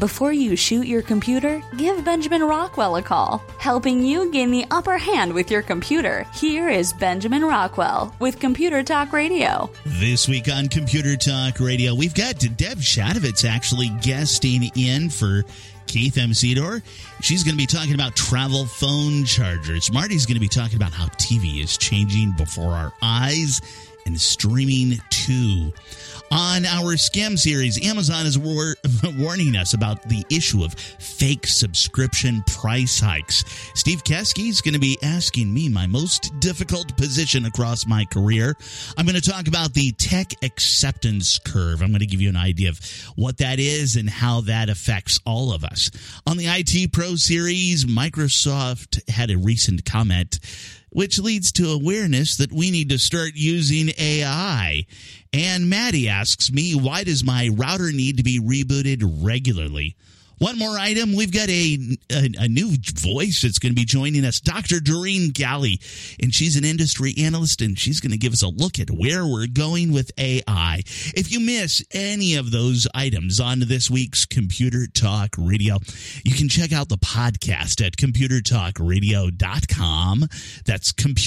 Before you shoot your computer, give Benjamin Rockwell a call. Helping you gain the upper hand with your computer, here is Benjamin Rockwell with Computer Talk Radio. This week on Computer Talk Radio, we've got Deb Shadovitz actually guesting in for Keith M. Cedar. She's going to be talking about travel phone chargers. Marty's going to be talking about how TV is changing before our eyes and streaming too. On our scam series, Amazon is warning us about the issue of fake subscription price hikes. Steve Kesky is going to be asking me my most difficult position across my career. I'm going to talk about the tech acceptance curve. I'm going to give you an idea of what that is and how that affects all of us. On the IT Pro series, Microsoft had a recent comment which leads to awareness that we need to start using AI. And Maddie asks me, why does my router need to be rebooted regularly? One more item, we've got a new voice that's going to be joining us, Dr. Doreen Galley, and she's an industry analyst, and she's going to give us a look at where we're going with AI. If you miss any of those items on this week's Computer Talk Radio, you can check out the podcast at computertalkradio.com. That's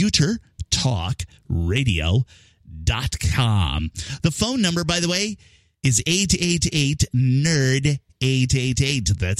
computertalkradio.com. The phone number, by the way, is 888-NERD. 888. That's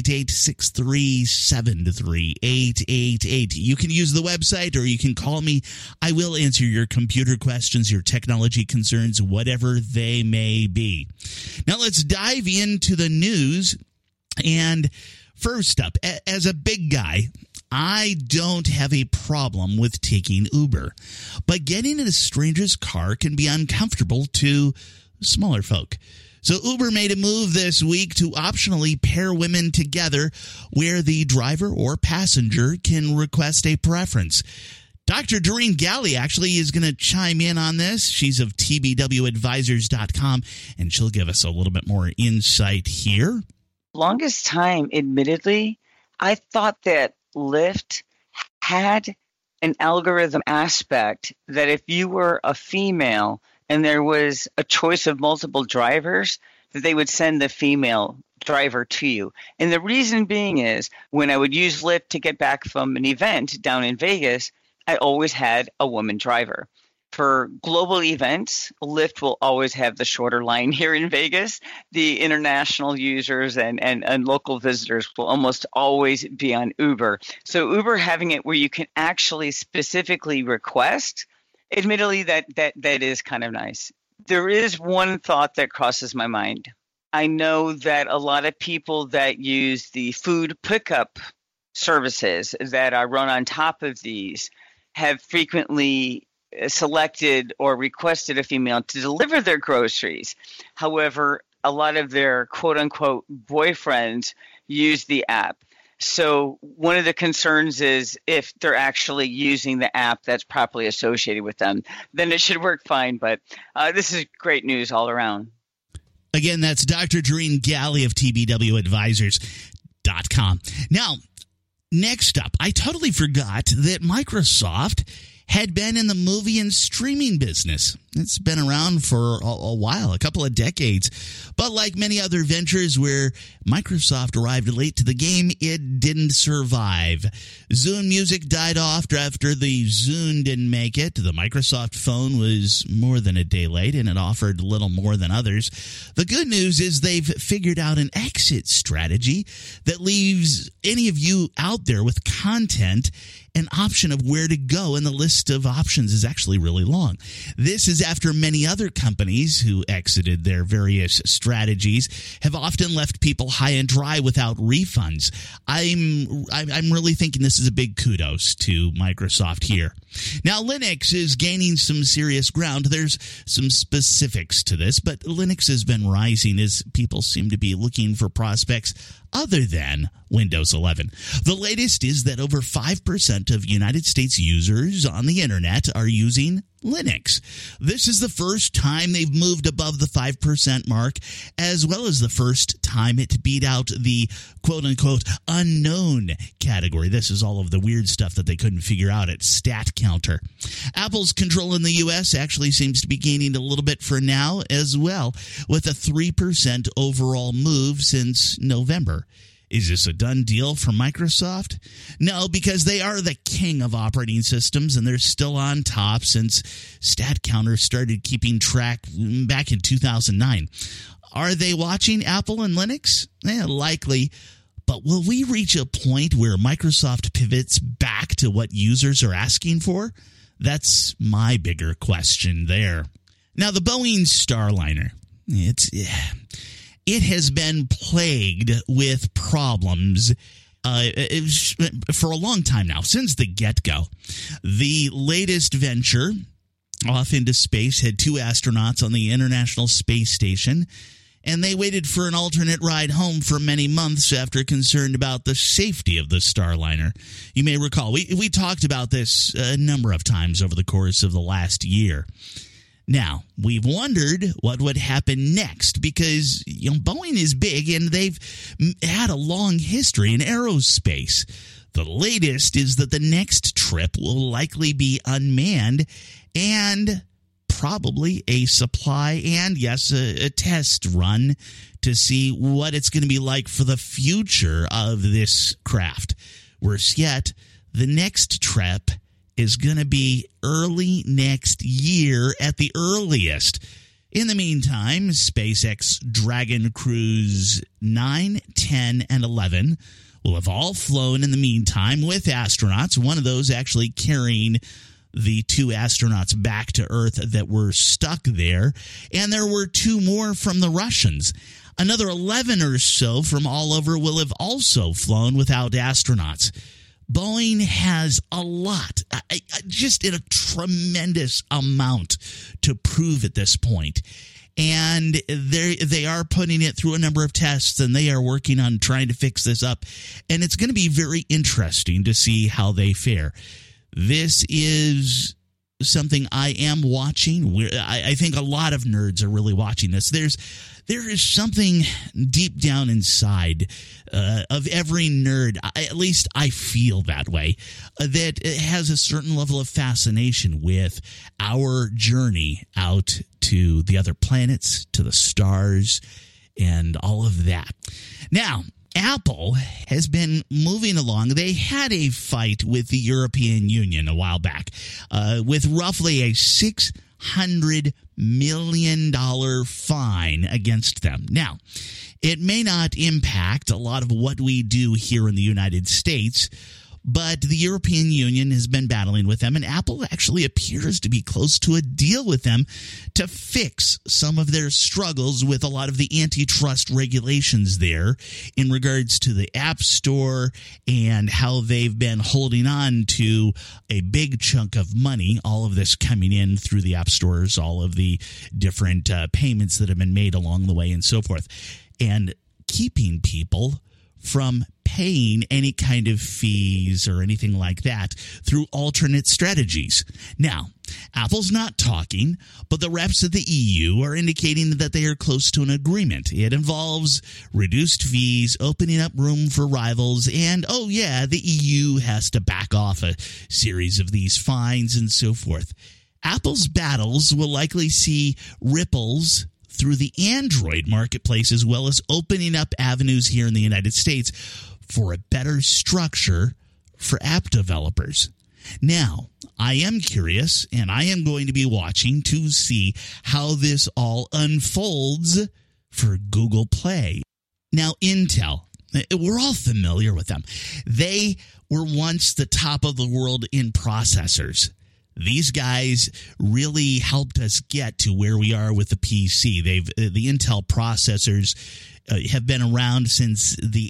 888-637-3888. You can use the website or you can call me. I will answer your computer questions, your technology concerns, whatever they may be. Now let's dive into the news. And first up, as a big guy, I don't have a problem with taking Uber, but getting in a stranger's car can be uncomfortable to smaller folk. So Uber made a move this week to optionally pair women together where the driver or passenger can request a preference. Dr. Doreen Galley actually is going to chime in on this. She's of tbwadvisors.com, and she'll give us a little bit more insight here. Longest time, admittedly, I thought that Lyft had an algorithm aspect that if you were a female and there was a choice of multiple drivers, that they would send the female driver to you. And the reason being is when I would use Lyft to get back from an event down in Vegas, I always had a woman driver. For global events, Lyft will always have the shorter line here in Vegas. The international users and local visitors will almost always be on Uber. So Uber having it where you can actually specifically request, admittedly, that is kind of nice. There is one thought that crosses my mind. I know that a lot of people that use the food pickup services that are run on top of these have frequently selected or requested a female to deliver their groceries. However, a lot of their quote-unquote boyfriends use the app. So one of the concerns is if they're actually using the app that's properly associated with them, then it should work fine. But this is great news all around. Again, that's Dr. Doreen Galley of tbwadvisors.com. Now, next up, I totally forgot that Microsoft had been in the movie and streaming business. It's been around for a while, a couple of decades. But like many other ventures where Microsoft arrived late to the game, it didn't survive. Zune Music died off after the Zune didn't make it. The Microsoft phone was more than a day late, and it offered little more than others. The good news is they've figured out an exit strategy that leaves any of you out there with content an option of where to go, and the list of options is actually really long. This is after many other companies who exited their various strategies have often left people high and dry without refunds. I'm really thinking this is a big kudos to Microsoft here. Now, Linux is gaining some serious ground. There's some specifics to this, but Linux has been rising as people seem to be looking for prospects other than Windows 11. The latest is that over 5% of United States users on the internet are using Linux. This is the first time they've moved above the 5% mark, as well as the first time it beat out the quote-unquote unknown category. This is all of the weird stuff that they couldn't figure out at StatCounter. Apple's control in the U.S. actually seems to be gaining a little bit for now as well, with a 3% overall move since November. Is this a done deal for Microsoft? No, because they are the king of operating systems, and they're still on top since StatCounter started keeping track back in 2009. Are they watching Apple and Linux? Likely. But will we reach a point where Microsoft pivots back to what users are asking for? That's my bigger question there. Now, the Boeing Starliner. It has been plagued with problems for a long time now, since the get-go. The latest venture off into space had 2 astronauts on the International Space Station, and they waited for an alternate ride home for many months after concerned about the safety of the Starliner. You may recall, we talked about this a number of times over the course of the last year. Now, we've wondered what would happen next because Boeing is big and they've had a long history in aerospace. The latest is that the next trip will likely be unmanned and probably a supply and, yes, a test run to see what it's going to be like for the future of this craft. Worse yet, the next trip is going to be early next year at the earliest. In the meantime, SpaceX Dragon Cruise 9, 10, and 11 will have all flown in the meantime with astronauts, one of those actually carrying the 2 astronauts back to Earth that were stuck there, and there were 2 more from the Russians. Another 11 or so from all over will have also flown without astronauts. Boeing has a lot, just in a tremendous amount to prove at this point. And they are putting it through a number of tests, and they are working on trying to fix this up. And it's going to be very interesting to see how they fare. This is something I am watching. I think a lot of nerds are really watching this. There is something deep down inside of every nerd, at least I feel that way, that has a certain level of fascination with our journey out to the other planets, to the stars, and all of that. Now, Apple has been moving along. They had a fight with the European Union a while back with roughly a $600 million fine against them. Now, it may not impact a lot of what we do here in the United States, but the European Union has been battling with them, and Apple actually appears to be close to a deal with them to fix some of their struggles with a lot of the antitrust regulations there in regards to the App Store and how they've been holding on to a big chunk of money, all of this coming in through the App Stores, all of the different payments that have been made along the way and so forth, and keeping people from paying any kind of fees or anything like that through alternate strategies. Now, Apple's not talking, but the reps of the EU are indicating that they are close to an agreement. It involves reduced fees, opening up room for rivals, and, oh yeah, the EU has to back off a series of these fines and so forth. Apple's battles will likely see ripples through the Android marketplace, as well as opening up avenues here in the United States for a better structure for app developers. Now, I am curious, and I am going to be watching to see how this all unfolds for Google Play. Now, Intel, we're all familiar with them. They were once the top of the world in processors. These guys really helped us get to where we are with the PC. The Intel processors have been around since the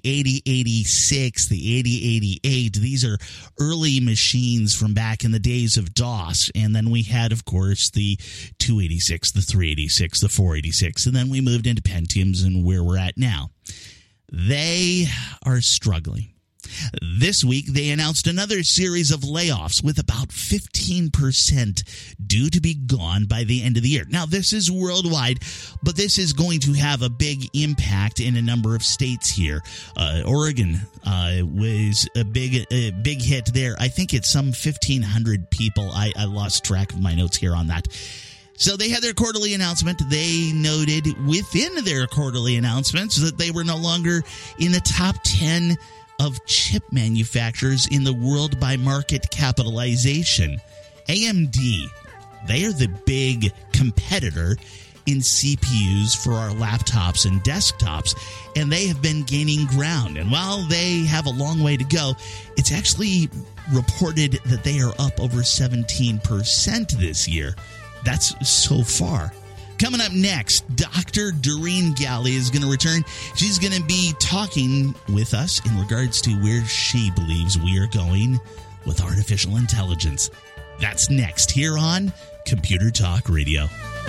8086, the 8088. These are early machines from back in the days of DOS. And then we had, of course, the 286, the 386, the 486. And then we moved into Pentiums and where we're at now. They are struggling. This week, they announced another series of layoffs with about 15% due to be gone by the end of the year. Now, this is worldwide, but this is going to have a big impact in a number of states here. Oregon was a big hit there. I think it's some 1,500 people. I lost track of my notes here on that. So they had their quarterly announcement. They noted within their quarterly announcements that they were no longer in the top 10 of chip manufacturers in the world by market capitalization. AMD, they are the big competitor in CPUs for our laptops and desktops, and they have been gaining ground. And while they have a long way to go, it's actually reported that they are up over 17% this year. That's so far. Coming up next, Dr. Doreen Galley is going to return. She's going to be talking with us in regards to where she believes we are going with artificial intelligence. That's next here on Computer Talk Radio.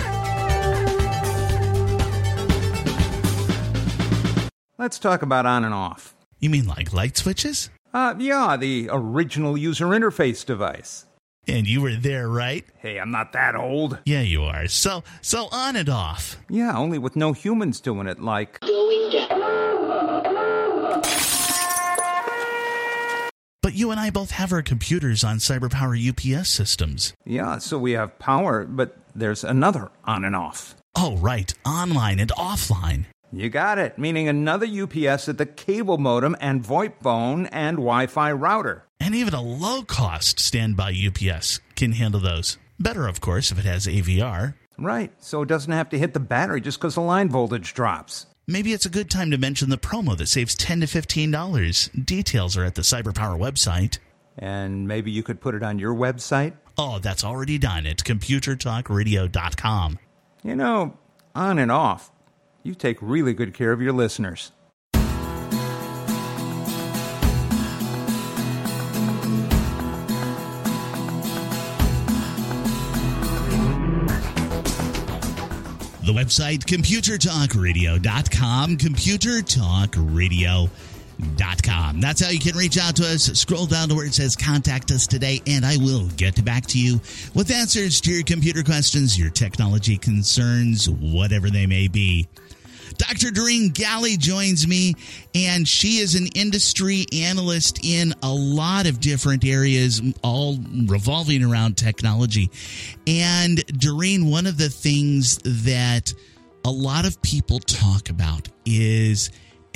Let's talk about on and off. You mean like light switches? Yeah, the original user interface device. And you were there, right? Hey, I'm not that old. Yeah, you are. So on and off. Yeah, only with no humans doing it, like... Going down. But you and I both have our computers on CyberPower UPS systems. Yeah, so we have power, but there's another on and off. Oh, right. Online and offline. You got it, meaning another UPS at the cable modem and VoIP phone and Wi-Fi router. And even a low-cost standby UPS can handle those. Better, of course, if it has AVR. Right, so it doesn't have to hit the battery just because the line voltage drops. Maybe it's a good time to mention the promo that saves $10 to $15. Details are at the CyberPower website. And maybe you could put it on your website? Oh, that's already done at ComputerTalkRadio.com. You know, on and off, you take really good care of your listeners. The website, ComputerTalkRadio.com, ComputerTalkRadio.com. That's how you can reach out to us. Scroll down to where it says Contact Us Today, and I will get back to you with answers to your computer questions, your technology concerns, whatever they may be. Dr. Doreen Galley joins me, and she is an industry analyst in a lot of different areas, all revolving around technology. And Doreen, one of the things that a lot of people talk about is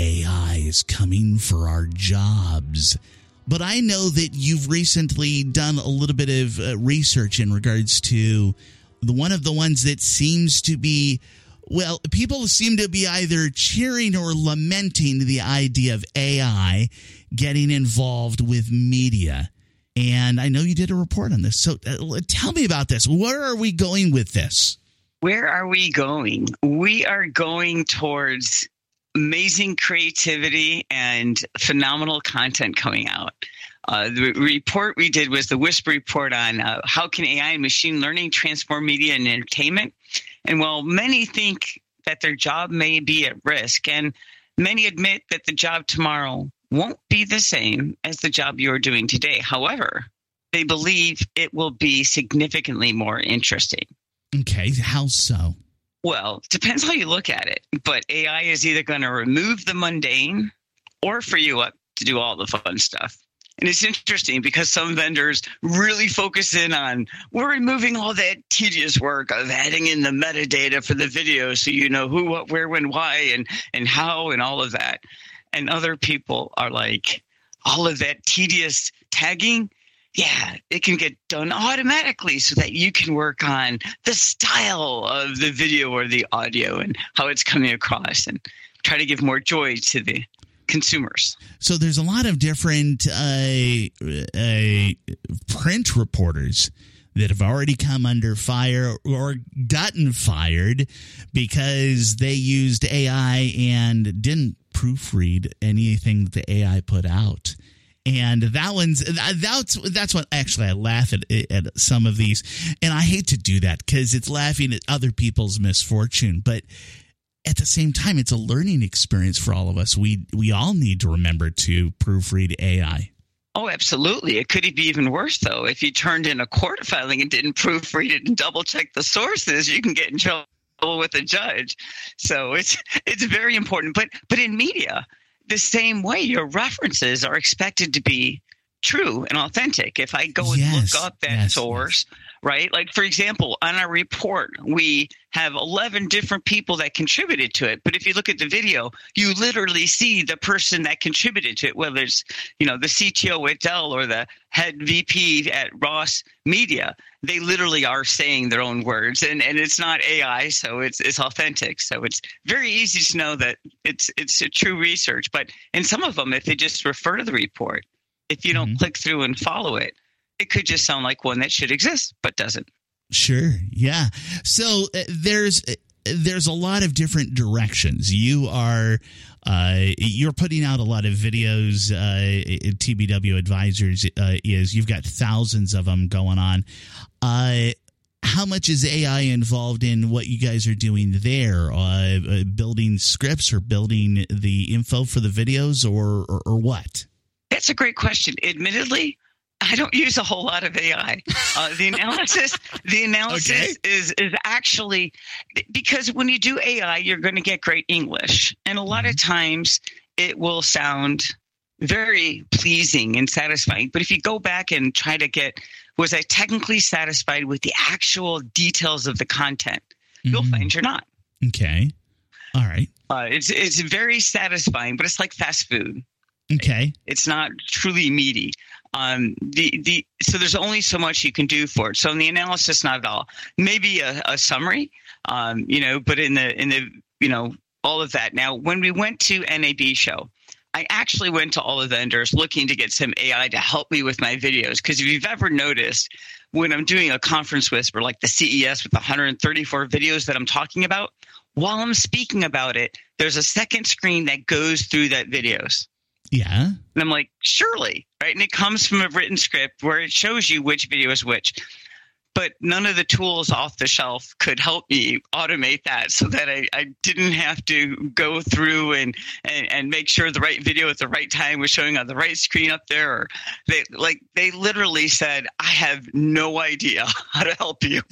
AI is coming for our jobs. But I know that you've recently done a little bit of research in regards to one of the ones that seems to be... Well, people seem to be either cheering or lamenting the idea of AI getting involved with media. And I know you did a report on this. So tell me about this. Where are we going with this? Where are we going? We are going towards amazing creativity and phenomenal content coming out. The report we did was the WISP report on how can AI and machine learning transform media and entertainment. And while many think that their job may be at risk, and many admit that the job tomorrow won't be the same as the job you're doing today. However, they believe it will be significantly more interesting. Okay, how so? Well, it depends how you look at it. But AI is either going to remove the mundane or free you up to do all the fun stuff. And it's interesting because some vendors really focus in on, we're removing all that tedious work of adding in the metadata for the video so you know who, what, where, when, why, and how, and all of that. And other people are like, all of that tedious tagging, yeah, it can get done automatically so that you can work on the style of the video or the audio and how it's coming across and try to give more joy to the consumers. So there's a lot of different print reporters that have already come under fire or gotten fired because they used AI and didn't proofread anything that the AI put out. And that's what actually I laugh at some of these. And I hate to do that because it's laughing at other people's misfortune. But at the same time, it's a learning experience for all of us. We all need to remember to proofread AI. Oh, absolutely. It could be even worse, though. If you turned in a court filing and didn't proofread it and double-check the sources, you can get in trouble with a judge. So it's very important. But in media, the same way, your references are expected to be true and authentic. If I go and look up that source, right? Like, for example, on our report, we have 11 different people that contributed to it. But if you look at the video, you literally see the person that contributed to it, whether it's, the CTO at Dell or the head VP at Ross Media. They literally are saying their own words, and it's not AI, so it's authentic. So it's very easy to know that it's a true research. But in some of them, if they just refer to the report, if you don't click through and follow it, it could just sound like one that should exist, but doesn't. Sure. Yeah. So there's a lot of different directions. You're putting out a lot of videos. TBW Advisors you've got thousands of them going on. How much is AI involved in what you guys are doing there? Building scripts or building the info for the videos, or what? That's a great question. Admittedly, I don't use a whole lot of AI. The analysis okay. is actually, because when you do AI, you're going to get great English. And a lot of times it will sound very pleasing and satisfying. But if you go back and try to was I technically satisfied with the actual details of the content? You'll find you're not. Okay. All right. It's very satisfying, but it's like fast food. Okay. It's not truly meaty. So there's only so much you can do for it. So in the analysis, not at all. Maybe a summary, but in the all of that. Now, when we went to NAB show, I actually went to all the vendors looking to get some AI to help me with my videos. Because if you've ever noticed, when I'm doing a conference whisper like the CES with 134 videos that I'm talking about, while I'm speaking about it, there's a second screen that goes through that videos. Yeah. And I'm like, surely, right? And it comes from a written script where it shows you which video is which. But none of the tools off the shelf could help me automate that so that I didn't have to go through and make sure the right video at the right time was showing on the right screen up there. Or they literally said, I have no idea how to help you.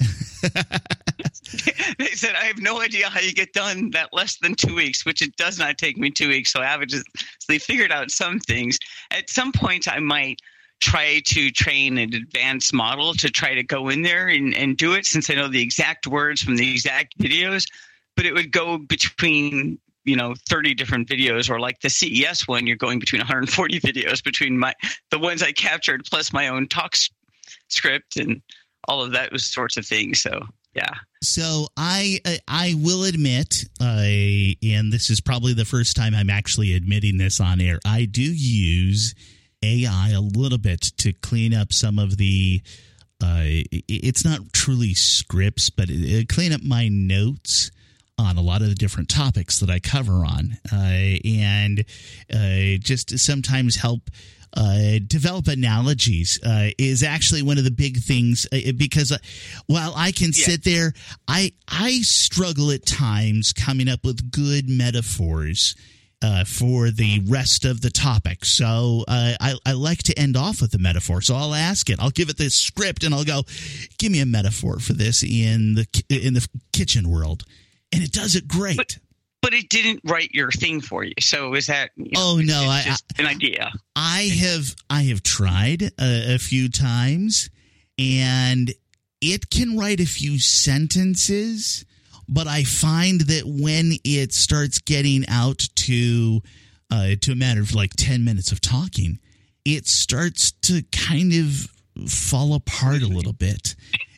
They said, I have no idea how you get done that less than 2 weeks, which it does not take me 2 weeks. So so they figured out some things. At some point, I might try to train an advanced model to try to go in there and do it, since I know the exact words from the exact videos. But it would go between 30 different videos, or like the CES one, you're going between 140 videos between the ones I captured plus my own talk script and all of those sorts of things. So yeah. So I will admit, and this is probably the first time I'm actually admitting this on air, I do use AI a little bit to clean up some of the it's not truly scripts, but clean up my notes on a lot of the different topics that I cover on, and just sometimes help develop analogies is actually one of the big things, because while I can sit there, I struggle at times coming up with good metaphors for the rest of the topic. So I like to end off with a metaphor. So I'll ask it. I'll give it this script and I'll go, give me a metaphor for this in the kitchen world. And it does it great. But it didn't write your thing for you. So is that? It's just an idea. I have tried a few times, and it can write a few sentences. But I find that when it starts getting out to a matter of like 10 minutes of talking, it starts to kind of fall apart a little bit.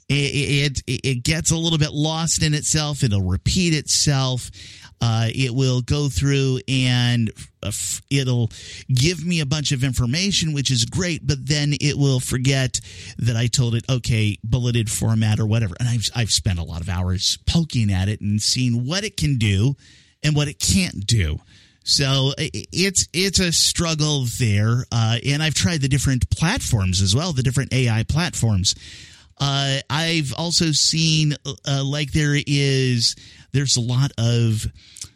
It gets a little bit lost in itself. It'll repeat itself. It will go through and it'll give me a bunch of information, which is great, but then it will forget that I told it, okay, bulleted format or whatever. And I've spent a lot of hours poking at it and seeing what it can do and what it can't do. So it's a struggle there. And I've tried the different platforms as well, the different AI platforms. I've also seen there's a lot of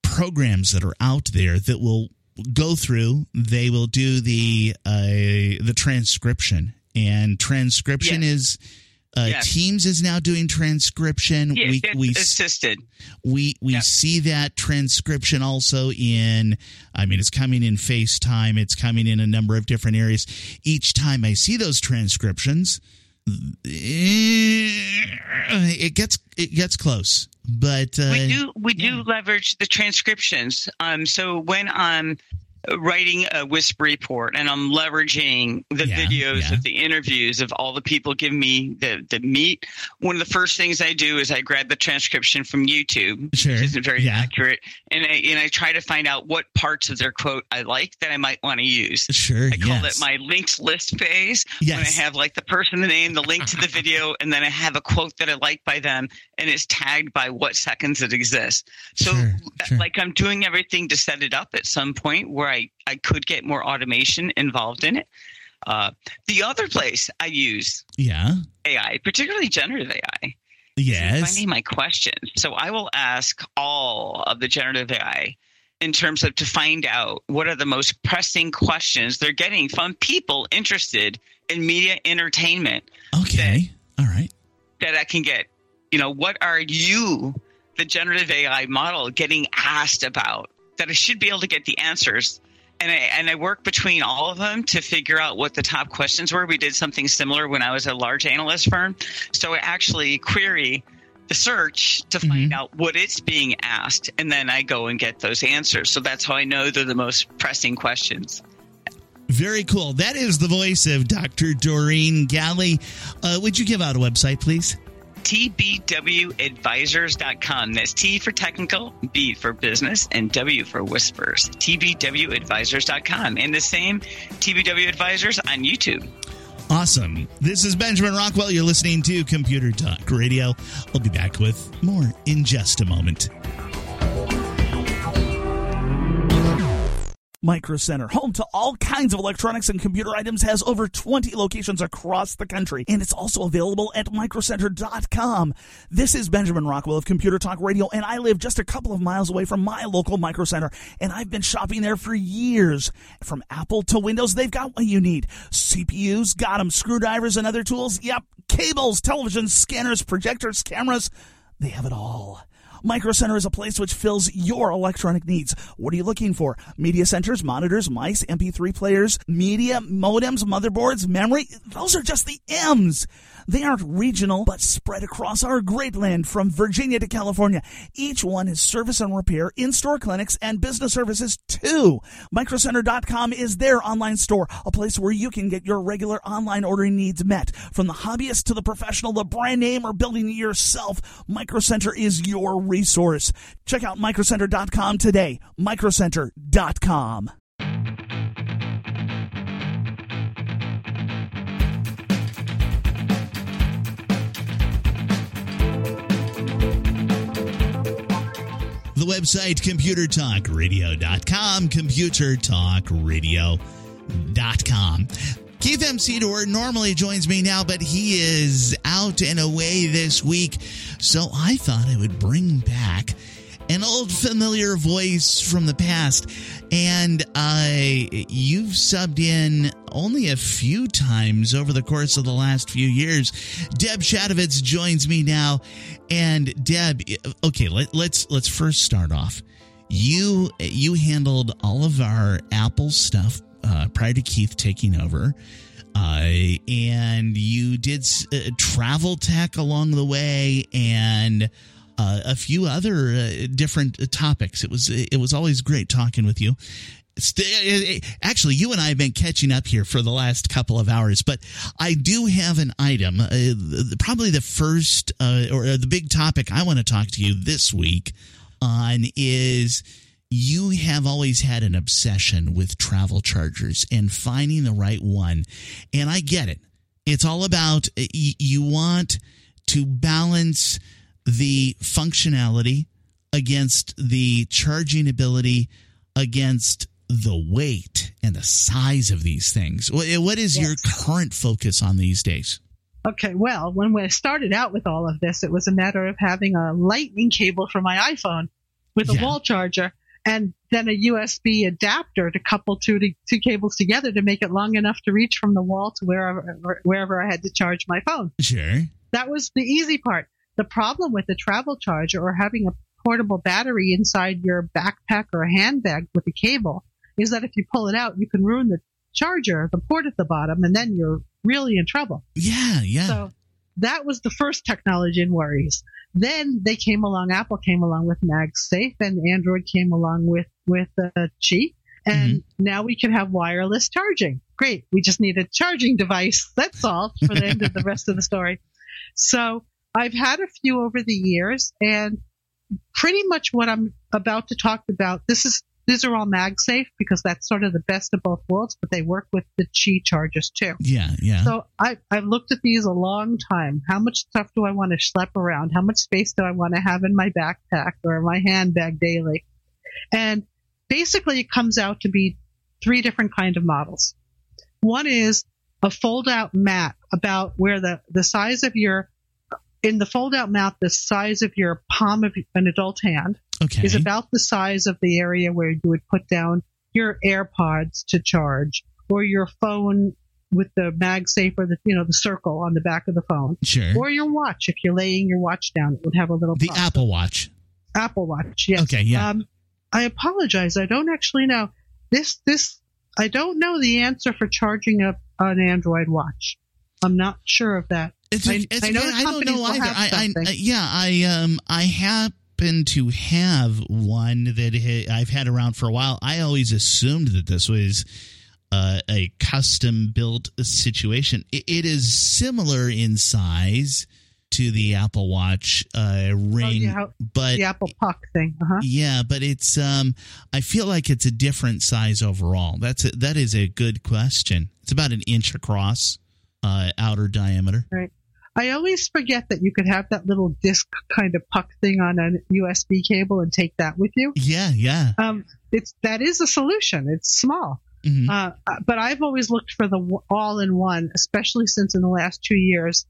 programs that are out there that will go through. They will do the transcription, and transcription is Teams is now doing transcription. We assisted. We see that transcription also in. I mean, it's coming in FaceTime. It's coming in a number of different areas. Each time I see those transcriptions, it gets close. But we do leverage the transcriptions. So when I'm writing a WISP report and I'm leveraging the videos of the interviews of all the people giving me the meat, one of the first things I do is I grab the transcription from YouTube, which isn't very accurate, and I try to find out what parts of their quote I like that I might want to use. I call it my linked list phase. When I have like the person, the name, the link to the video, and then I have a quote that I like by them, and it's tagged by what seconds it exists. So like I'm doing everything to set it up at some point where I could get more automation involved in it. The other place I use AI, particularly generative AI, is finding my questions. So I will ask all of the generative AI in terms of to find out what are the most pressing questions they're getting from people interested in media entertainment. Okay. All right. That I can get, what are you, the generative AI model, getting asked about that I should be able to get the answers. And I work between all of them to figure out what the top questions were. We did something similar when I was a large analyst firm. So I actually query the search to find out what it's being asked, and then I go and get those answers. So that's how I know they're the most pressing questions. Very cool. That is the voice of Dr. Doreen Galley. Would you give out a website, please? TBWadvisors.com. That's T for technical, B for business, and W for whispers. TBWadvisors.com. And the same TBW Advisors on YouTube. Awesome. This is Benjamin Rockwell. You're listening to Computer Talk Radio. We'll be back with more in just a moment. Micro Center, home to all kinds of electronics and computer items, has over 20 locations across the country, and it's also available at microcenter.com. This is Benjamin Rockwell of Computer Talk Radio, and I live just a couple of miles away from my local Micro Center, and I've been shopping there for years. From Apple to Windows, they've got what you need. CPUs, got them. Screwdrivers and other tools, yep. Cables, televisions, scanners, projectors, cameras, they have it all. Micro Center is a place which fills your electronic needs. What are you looking for? Media centers, monitors, mice, MP3 players, media, modems, motherboards, memory. Those are just the M's. They aren't regional, but spread across our great land from Virginia to California. Each one is service and repair, in-store clinics, and business services too. MicroCenter.com is their online store, a place where you can get your regular online ordering needs met. From the hobbyist to the professional, the brand name, or building it yourself, Micro Center is your resource. Check out MicroCenter.com today. MicroCenter.com. The website, ComputerTalkRadio.com, ComputerTalkRadio.com. Keith M. Cedar normally joins me now, but he is out and away this week, so I thought I would bring back an old familiar voice from the past, and you've subbed in only a few times over the course of the last few years. Deb Shadovitz joins me now, and Deb, okay, let's first start off. You handled all of our Apple stuff prior to Keith taking over, and you did travel tech along the way, and a few other different topics. It was always great talking with you. Actually, you and I have been catching up here for the last couple of hours, but I do have an item, probably the first or the big topic I want to talk to you this week on is you have always had an obsession with travel chargers and finding the right one. And I get it. It's all about you want to balance the functionality against the charging ability against the weight and the size of these things. What is your current focus on these days? Okay, well, when we started out with all of this, it was a matter of having a lightning cable for my iPhone with a wall charger. and then a USB adapter to couple two cables together to make it long enough to reach from the wall to wherever I had to charge my phone. Sure. That was the easy part. The problem with the travel charger or having a portable battery inside your backpack or a handbag with a cable is that if you pull it out, you can ruin the charger, the port at the bottom, and then you're really in trouble. Yeah. So that was the first technology in worries. Then Apple came along with MagSafe, and Android came along with Qi, and now we can have wireless charging. Great. We just need a charging device. That's all for the end of the rest of the story. So I've had a few over the years, and pretty much what I'm about to talk about, these are all MagSafe because that's sort of the best of both worlds, but they work with the Qi chargers too. Yeah. So I've looked at these a long time. How much stuff do I want to schlep around? How much space do I want to have in my backpack or my handbag daily? And basically it comes out to be 3 different kind of models. One is a fold-out mat about where the size of in the fold-out mat, the size of your palm of an adult hand is about the size of the area where you would put down your AirPods to charge, or your phone with the MagSafe or the circle on the back of the phone. Sure. Or your watch. If you're laying your watch down, it would have a little The pop. Apple Watch. Apple Watch, yes. Okay, yeah. I apologize. I don't actually know. I don't know the answer for charging an Android watch. I'm not sure of that. I know I don't know either. I happen to have one that I've had around for a while. I always assumed that this was a custom-built situation. It is similar in size to the Apple Watch Ring, but the Apple Puck thing. Yeah, but it's I feel like it's a different size overall. That is a good question. It's about an inch across, outer diameter. Right. I always forget that you could have that little disc kind of puck thing on a USB cable and take that with you. Yeah. That is a solution. It's small. Mm-hmm. But I've always looked for the all-in-one, especially since in the last 2 years,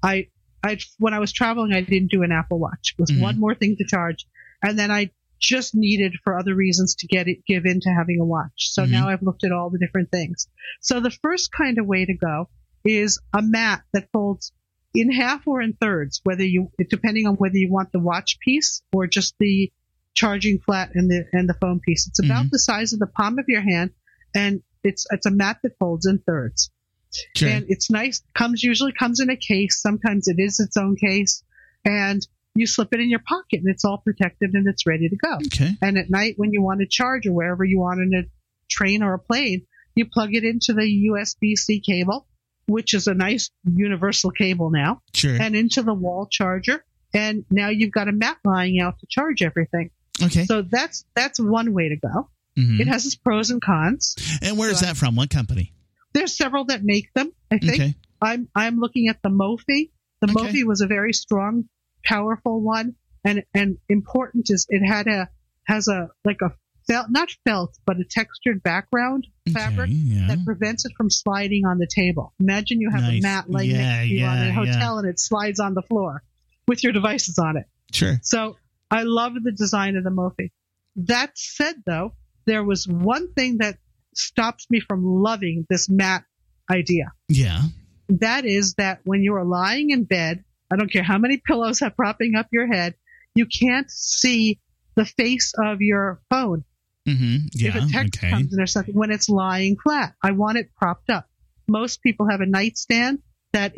when I was traveling, I didn't do an Apple Watch. It was one more thing to charge. And then I just needed, for other reasons, to give in to having a watch. So now I've looked at all the different things. So the first kind of way to go is a mat that folds in half or in thirds, depending on whether you want the watch piece or just the charging flat and the phone piece. It's about the size of the palm of your hand, and it's a mat that folds in thirds. Sure. And it's nice. Usually comes in a case. Sometimes it is its own case, and you slip it in your pocket, and it's all protected and it's ready to go. Okay. And at night, when you want to charge or wherever you want in a train or a plane, you plug it into the USB-C cable, which is a nice universal cable now, sure, and into the wall charger, and now you've got a mat lying out to charge everything. Okay. So that's one way to go. Mm-hmm. It has its pros and cons. And where is that from? What company? There's several that make them, I think. Okay. I'm looking at the Mophie. The Mophie was a very strong, powerful one, and important is it has a felt, not felt, but a textured background fabric that prevents it from sliding on the table. Imagine you have a mat laying next to you on a hotel and it slides on the floor with your devices on it. Sure. So I love the design of the Mophie. That said, though, there was one thing that stops me from loving this mat idea. Yeah. That is that when you are lying in bed, I don't care how many pillows have propping up your head, you can't see the face of your phone. Mm-hmm. Yeah, if a text comes in or something, when it's lying flat, I want it propped up. Most people have a nightstand that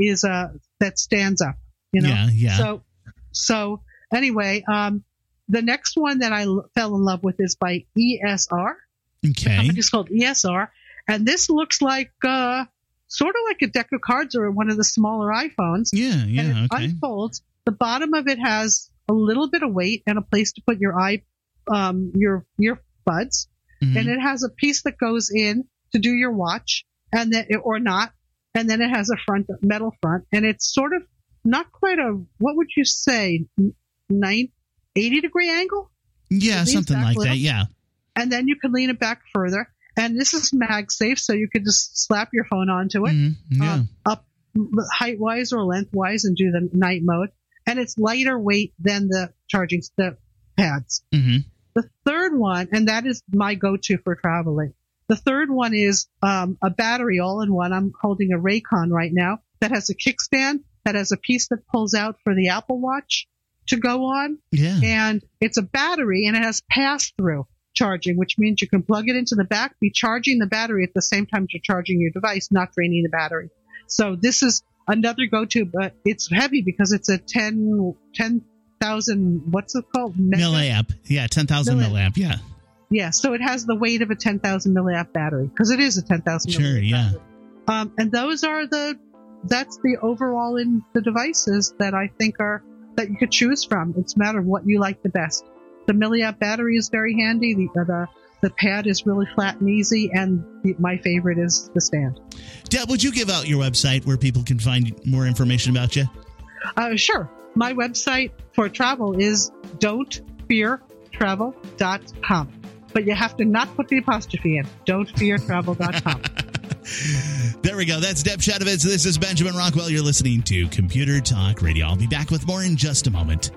stands up. Yeah. So anyway, the next one that I fell in love with is by ESR. Okay. The company's called ESR, and this looks like sort of like a deck of cards or one of the smaller iPhones. Yeah. And it unfolds. The bottom of it has a little bit of weight and a place to put your buds, and it has a piece that goes in to do your watch, and then or not, and then it has a metal front, and it's sort of not quite what would you say, 80-degree angle? Yeah, something like that. Yeah, and then you can lean it back further, and this is MagSafe, so you could just slap your phone onto it, up height wise or lengthwise, and do the night mode, and it's lighter weight than the pads. Mm-hmm. The third one, and that is my go-to for traveling. The third one is a battery all-in-one. I'm holding a Raycon right now that has a kickstand, that has a piece that pulls out for the Apple Watch to go on. Yeah. And it's a battery, and it has pass-through charging, which means you can plug it into the back, be charging the battery at the same time you're charging your device, not draining the battery. So this is another go-to, but it's heavy because it's a 10,000, what's it called? Milliamp. Yeah, 10,000 milliamp. Yeah. Yeah, so it has the weight of a 10,000 milliamp battery because it is a 10,000 Sure, milliamp yeah. battery. And those are that's the overall in the devices that I think that you could choose from. It's a matter of what you like the best. The milliamp battery is very handy. The pad is really flat and easy, and my favorite is the stand. Deb, would you give out your website where people can find more information about you? Sure. My website for travel is don'tfeartravel.com. But you have to not put the apostrophe in. Don'tfeartravel.com. There we go. That's Deb Shadowitz. This is Benjamin Rockwell. You're listening to Computer Talk Radio. I'll be back with more in just a moment.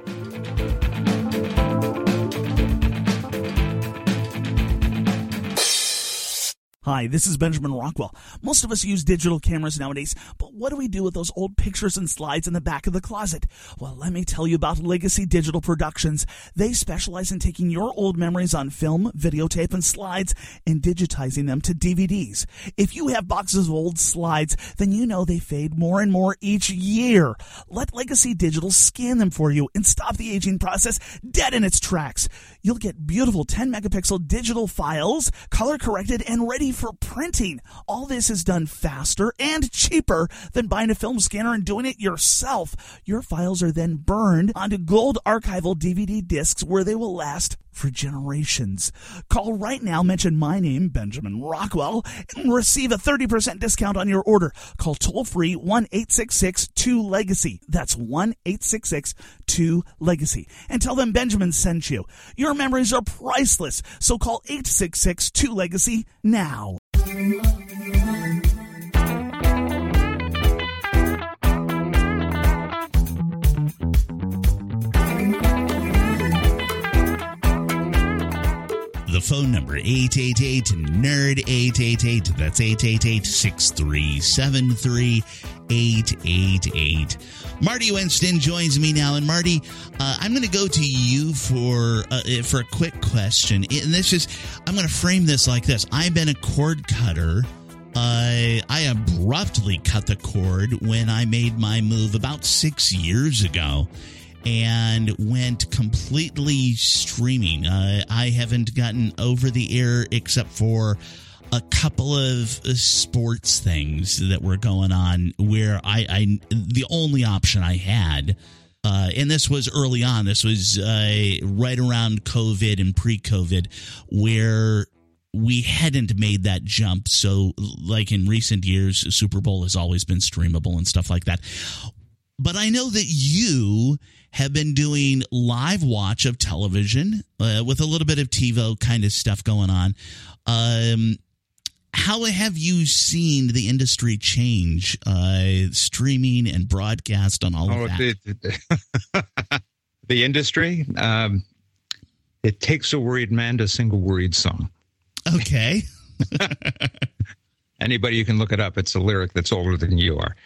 Hi, this is Benjamin Rockwell. Most of us use digital cameras nowadays, but what do we do with those old pictures and slides in the back of the closet? Well, let me tell you about Legacy Digital Productions. They specialize in taking your old memories on film, videotape, and slides and digitizing them to DVDs. If you have boxes of old slides, then you know they fade more and more each year. Let Legacy Digital scan them for you and stop the aging process dead in its tracks. You'll get beautiful 10-megapixel digital files, color-corrected and ready for printing. All this is done faster and cheaper than buying a film scanner and doing it yourself. Your files are then burned onto gold archival DVD discs where they will last for generations. Call right now, mention my name, Benjamin Rockwell, and receive a 30% discount on your order. Call toll-free 1-866-2-LEGACY. That's 1-866-2-LEGACY. And tell them Benjamin sent you. Your memories are priceless, so call 866-2-LEGACY now. The phone number, 888-NERD, 888. That's 888-6373-888. Marty Winston joins me now. And Marty, I'm going to go to you for a quick question. And this is, I'm going to frame this like this. I've been a cord cutter. I abruptly cut the cord when I made my move about 6 years ago and went completely streaming. I haven't gotten over the air except for a couple of sports things that were going on where I the only option I had, and this was early on, this was right around COVID and pre-COVID, where we hadn't made that jump. So like in recent years, Super Bowl has always been streamable and stuff like that. But I know that you have been doing live watch of television with a little bit of TiVo kind of stuff going on. How have you seen the industry change, streaming and broadcast and all of that? The industry, it takes a worried man to sing a worried song. Okay. Anybody, you can look it up. It's a lyric that's older than you are.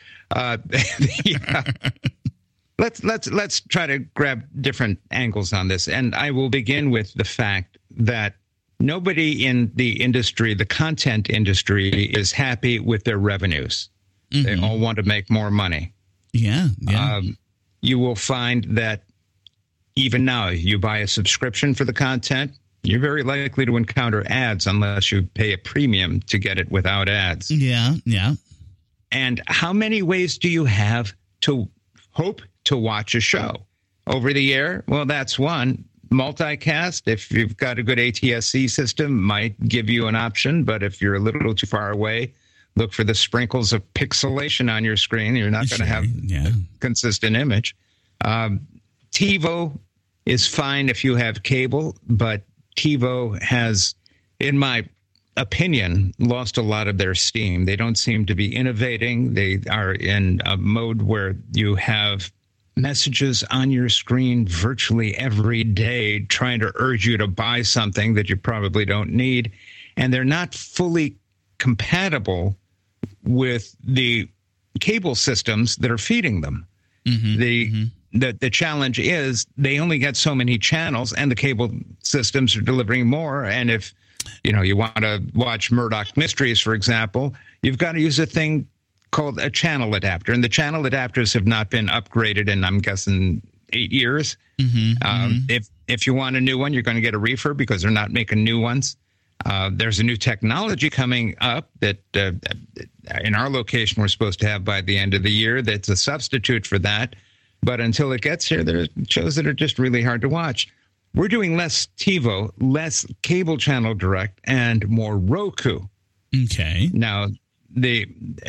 Let's try to grab different angles on this. And I will begin with the fact that nobody in the industry, the content industry, is happy with their revenues. Mm-hmm. They all want to make more money. Yeah. You will find that even now, you buy a subscription for the content, you're very likely to encounter ads unless you pay a premium to get it without ads. Yeah. And how many ways do you have to hope to watch a show? Over the air? Well, that's one. Multicast, if you've got a good ATSC system, might give you an option. But if you're a little too far away, look for the sprinkles of pixelation on your screen. You're not going to have a consistent image. TiVo is fine if you have cable, but TiVo has, in my opinion, lost a lot of their steam. They don't seem to be innovating. They are in a mode where you have messages on your screen virtually every day trying to urge you to buy something that you probably don't need. And they're not fully compatible with the cable systems that are feeding them. The challenge is they only get so many channels, and the cable systems are delivering more. And if you want to watch Murdoch Mysteries, for example, you've got to use a thing called a channel adapter, and the channel adapters have not been upgraded in, I'm guessing, 8 years. If you want a new one, you're going to get a refurb because they're not making new ones. There's a new technology coming up that in our location we're supposed to have by the end of the year that's a substitute for that. But until it gets here, there are shows that are just really hard to watch. We're doing less TiVo, less cable channel direct, and more Roku. Okay. Now, the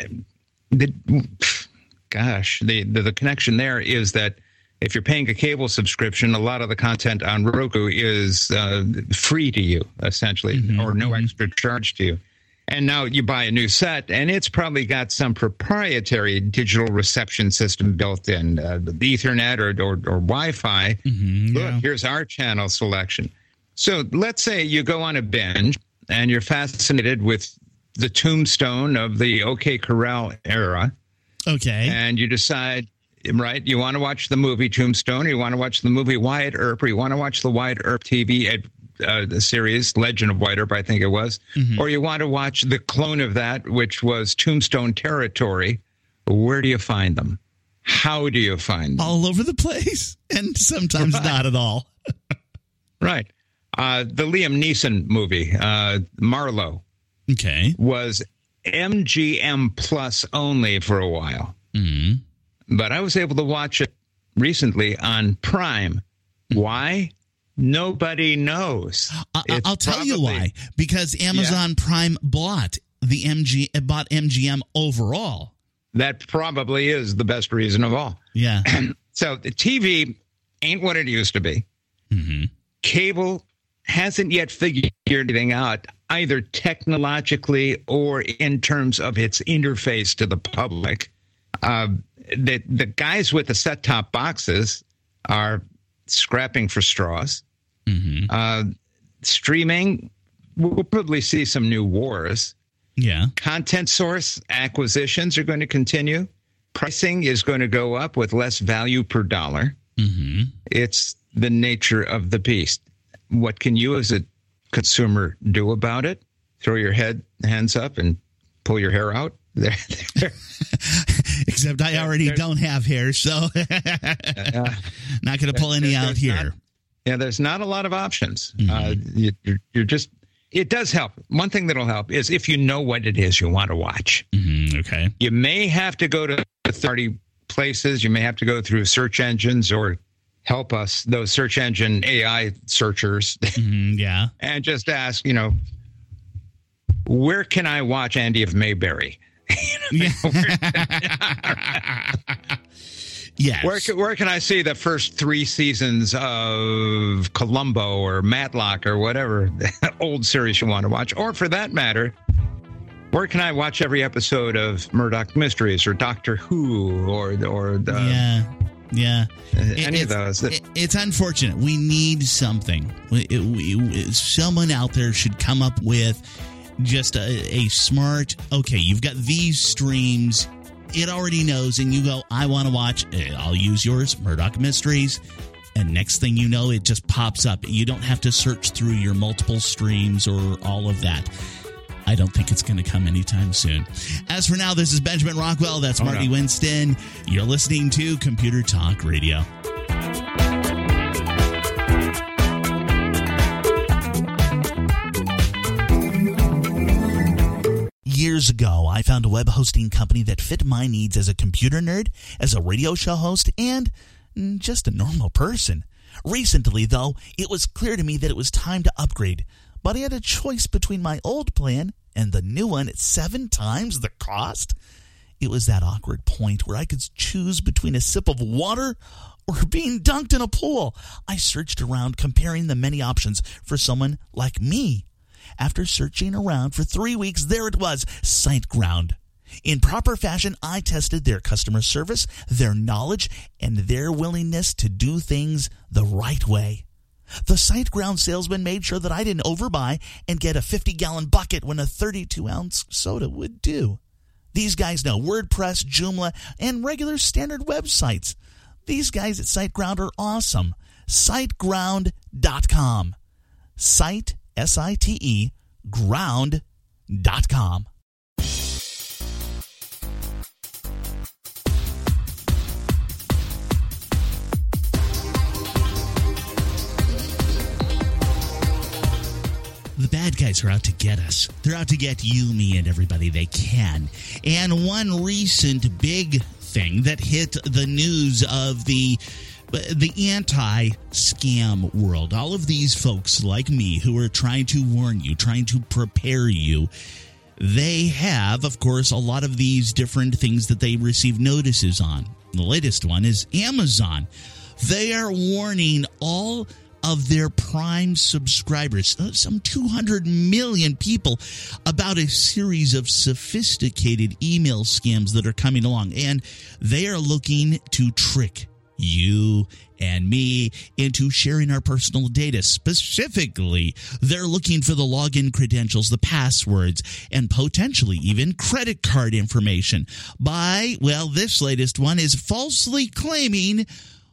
connection there is that if you're paying a cable subscription, a lot of the content on Roku is free to you, essentially, or no extra charge to you. And now you buy a new set, and it's probably got some proprietary digital reception system built in, Ethernet or Wi-Fi. Look, here's our channel selection. So let's say you go on a binge, and you're fascinated with the Tombstone of the OK Corral era. Okay. And you decide, right, you want to watch the movie Tombstone, you want to watch the movie Wyatt Earp, or you want to watch the Wyatt Earp TV the series, Legend of Wyatt Earp, I think it was, or you want to watch the clone of that, which was Tombstone Territory. Where do you find them? How do you find them? All over the place, and sometimes not at all. Right. The Liam Neeson movie, Marlowe, was MGM Plus only for a while. But I was able to watch it recently on Prime. Why? Nobody knows. I'll tell you why. Because Amazon Prime bought MGM overall. That probably is the best reason of all. Yeah. So the TV ain't what it used to be. Cable hasn't yet figured anything out, either technologically or in terms of its interface to the public. The guys with the set-top boxes are scrapping for straws. Streaming, we'll probably see some new wars. Yeah. Content source acquisitions are going to continue. Pricing is going to go up with less value per dollar. It's the nature of the beast. What can you as a consumer do about it? Throw your hands up and pull your hair out? Except I already don't have hair, so not going to pull any out here. There's not a lot of options. You're just, it does help. One thing that'll help is if you know what it is you want to watch. Okay. You may have to go to 30 places. You may have to go through search engines or help us, those search engine AI searchers. And just ask, where can I watch Andy of Mayberry? Yes. Where can I see the first 3 seasons of Columbo or Matlock or whatever old series you want to watch? Or for that matter, where can I watch every episode of Murdoch Mysteries or Doctor Who or any of those? It's unfortunate. We need something. Someone out there should come up with just a smart, okay, you've got these streams. It already knows, and you go, I want to watch, I'll use yours, Murdoch Mysteries, and next thing you know, it just pops up. You don't have to search through your multiple streams or all of that. I don't think it's going to come anytime soon. As for now, this is Benjamin Rockwell. That's Marty Winston. You're listening to Computer Talk Radio. Years ago, I found a web hosting company that fit my needs as a computer nerd, as a radio show host, and just a normal person. Recently, though, it was clear to me that it was time to upgrade, but I had a choice between my old plan and the new one at 7 times the cost. It was that awkward point where I could choose between a sip of water or being dunked in a pool. I searched around, comparing the many options for someone like me. After searching around for 3 weeks, there it was, SiteGround. In proper fashion, I tested their customer service, their knowledge, and their willingness to do things the right way. The SiteGround salesman made sure that I didn't overbuy and get a 50-gallon bucket when a 32-ounce soda would do. These guys know WordPress, Joomla, and regular standard websites. These guys at SiteGround are awesome. SiteGround.com. Site, S-I-T-E, ground.com. The bad guys are out to get us. They're out to get you, me, and everybody they can. And one recent big thing that hit the news of the anti-scam world, all of these folks like me who are trying to warn you, trying to prepare you, they have, of course, a lot of these different things that they receive notices on. The latest one is Amazon. They are warning all of their Prime subscribers, some 200 million people, about a series of sophisticated email scams that are coming along. And they are looking to trick you and me into sharing our personal data. Specifically, they're looking for the login credentials, the passwords, and potentially even credit card information by, well, this latest one is falsely claiming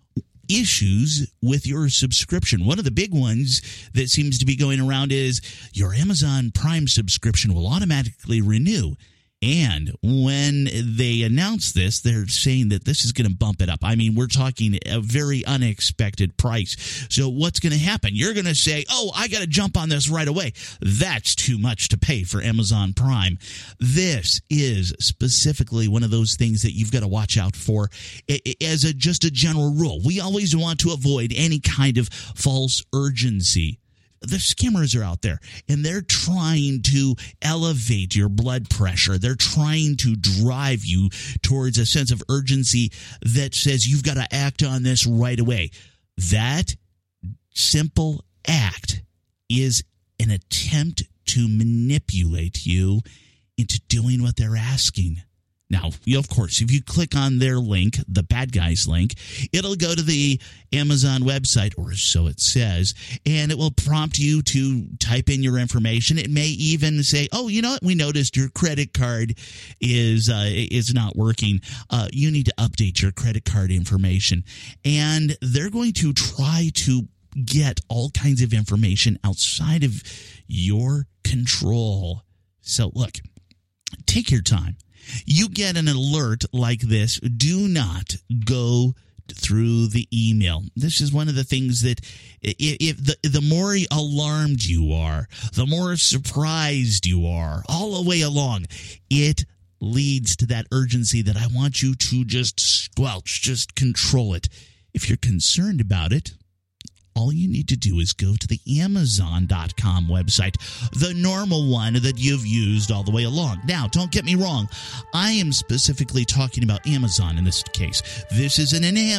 issues with your subscription. One of the big ones that seems to be going around is your Amazon Prime subscription will automatically renew. And when they announce this, they're saying that this is going to bump it up. I mean, we're talking a very unexpected price. So what's going to happen? You're going to say, oh, I got to jump on this right away. That's too much to pay for Amazon Prime. This is specifically one of those things that you've got to watch out for as just a general rule. We always want to avoid any kind of false urgency. The scammers are out there, and they're trying to elevate your blood pressure. They're trying to drive you towards a sense of urgency that says you've got to act on this right away. That simple act is an attempt to manipulate you into doing what they're asking. Now, of course, if you click on their link, the bad guys link, it'll go to the Amazon website, or so it says, and it will prompt you to type in your information. It may even say, oh, you know what? We noticed your credit card is not working. You need to update your credit card information. And they're going to try to get all kinds of information outside of your control. So, look, take your time. You get an alert like this, do not go through the email. This is one of the things that if the more alarmed you are, the more surprised you are all the way along, it leads to that urgency that I want you to just squelch, just control it. If you're concerned about it, all you need to do is go to the Amazon.com website, the normal one that you've used all the way along. Now, don't get me wrong. I am specifically talking about Amazon in this case. This is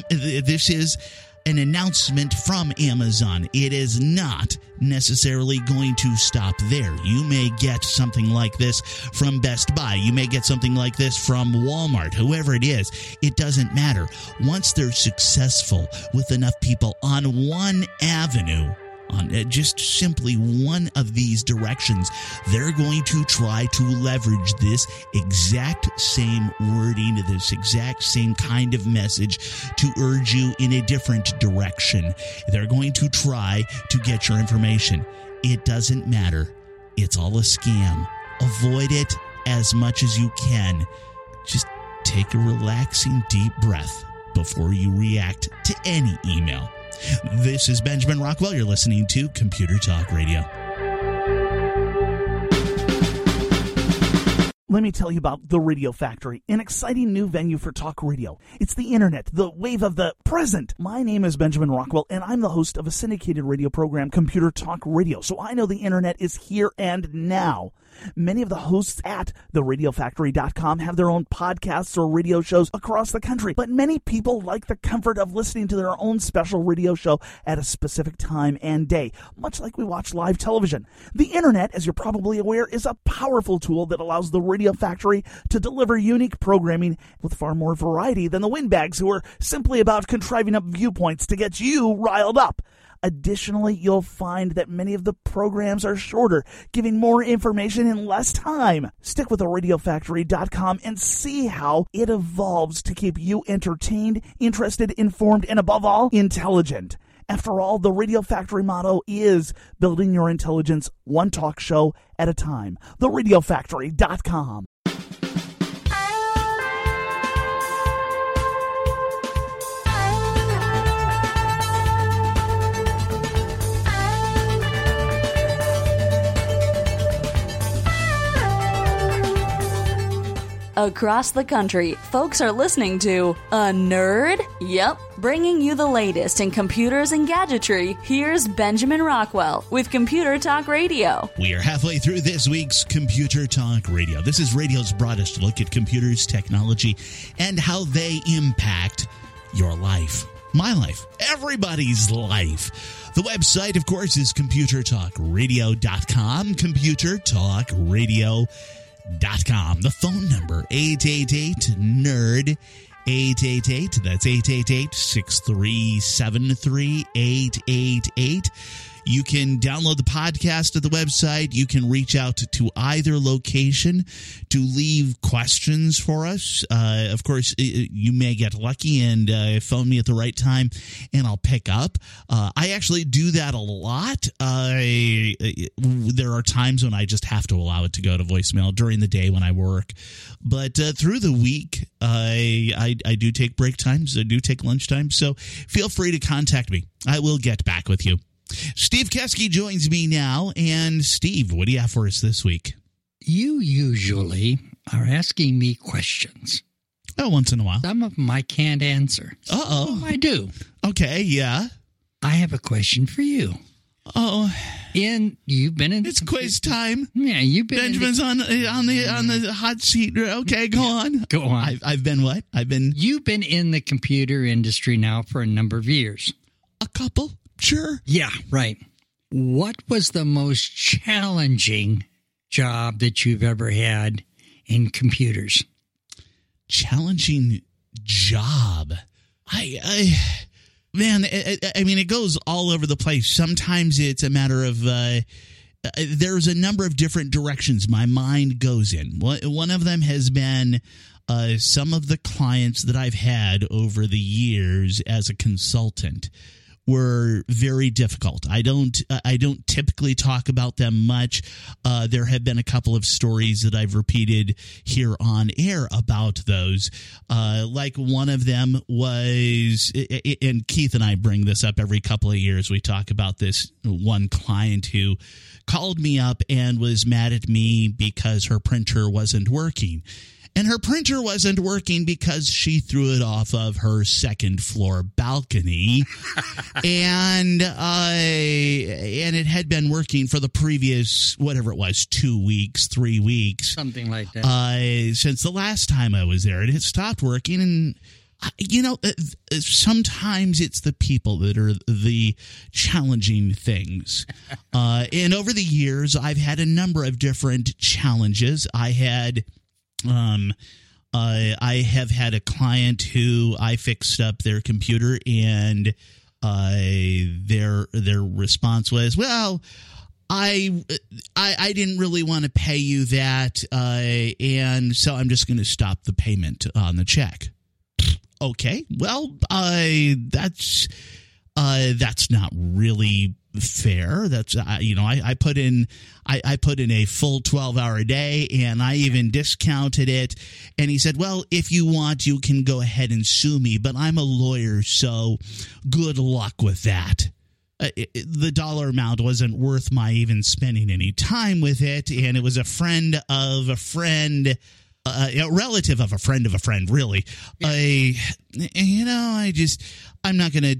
an announcement from Amazon. It is not necessarily going to stop there. You may get something like this from Best Buy. You may get something like this from Walmart, whoever it is. It doesn't matter. Once they're successful with enough people on one avenue, on just simply one of these directions, they're going to try to leverage this exact same wording, this exact same kind of message to urge you in a different direction. They're going to try to get your information. It doesn't matter. It's all a scam. Avoid it as much as you can. Just take a relaxing, deep breath before you react to any email. This is Benjamin Rockwell. You're listening to Computer Talk Radio. Let me tell you about The Radio Factory, an exciting new venue for talk radio. It's the internet, the wave of the present. My name is Benjamin Rockwell, and I'm the host of a syndicated radio program, Computer Talk Radio. So I know the internet is here and now. Many of the hosts at theradiofactory.com have their own podcasts or radio shows across the country, but many people like the comfort of listening to their own special radio show at a specific time and day, much like we watch live television. The internet, as you're probably aware, is a powerful tool that allows the Radio Factory to deliver unique programming with far more variety than the windbags who are simply about contriving up viewpoints to get you riled up. Additionally, you'll find that many of the programs are shorter, giving more information in less time. Stick with theradiofactory.com and see how it evolves to keep you entertained, interested, informed, and above all, intelligent. After all, the Radio Factory motto is building your intelligence one talk show at a time. theradiofactory.com. Across the country, folks are listening to A Nerd? Yep, bringing you the latest in computers and gadgetry. Here's Benjamin Rockwell with Computer Talk Radio. We are halfway through this week's Computer Talk Radio. This is radio's broadest look at computers, technology, and how they impact your life, my life, everybody's life. The website, of course, is computertalkradio.com, computertalkradio.com. The phone number, 888-NERD, 888, that's 888-637-3888. You can download the podcast at the website. You can reach out to either location to leave questions for us. Of course, you may get lucky and phone me at the right time, and I'll pick up. I actually do that a lot. There are times when I just have to allow it to go to voicemail during the day when I work. But through the week, I do take break times. I do take lunch time. So feel free to contact me. I will get back with you. Steve Keski joins me now. And Steve, what do you have for us this week? You usually are asking me questions. Oh, once in a while. Some of them I can't answer. Uh-oh. Some I do. Okay, yeah. I have a question for you. Oh, you've been in. It's quiz time. Yeah, you've been. Benjamin's on the hot seat. Okay, go on. Go on. I've been what? You've been in the computer industry now for a number of years. A couple. Sure. Yeah, right. What was the most challenging job that you've ever had in computers? Challenging job. Man, I mean, it goes all over the place. Sometimes it's a matter of there's a number of different directions my mind goes in. One of them has been some of the clients that I've had over the years as a consultant were very difficult. I don't typically talk about them much. There have been a couple of stories that I've repeated here on air about those. Like one of them was, and Keith and I bring this up every couple of years. We talk about this one client who called me up and was mad at me because her printer wasn't working. And her printer wasn't working because she threw it off of her second floor balcony. and it had been working for the previous, whatever it was, 2 weeks, 3 weeks. Something like that. Since the last time I was there. It had stopped working. And, sometimes it's the people that are the challenging things. And over the years, I've had a number of different challenges. I have had a client who I fixed up their computer, and their response was, "Well, I didn't really want to pay you that, and so I'm just going to stop the payment on the check." Okay, well, that's not really fair. That's I put in a full 12-hour day, and I even discounted it. And he said, "Well, if you want, you can go ahead and sue me, but I'm a lawyer, so good luck with that." The dollar amount wasn't worth my even spending any time with it, and it was a friend of a friend. A relative of a friend, really. Yeah. I'm not gonna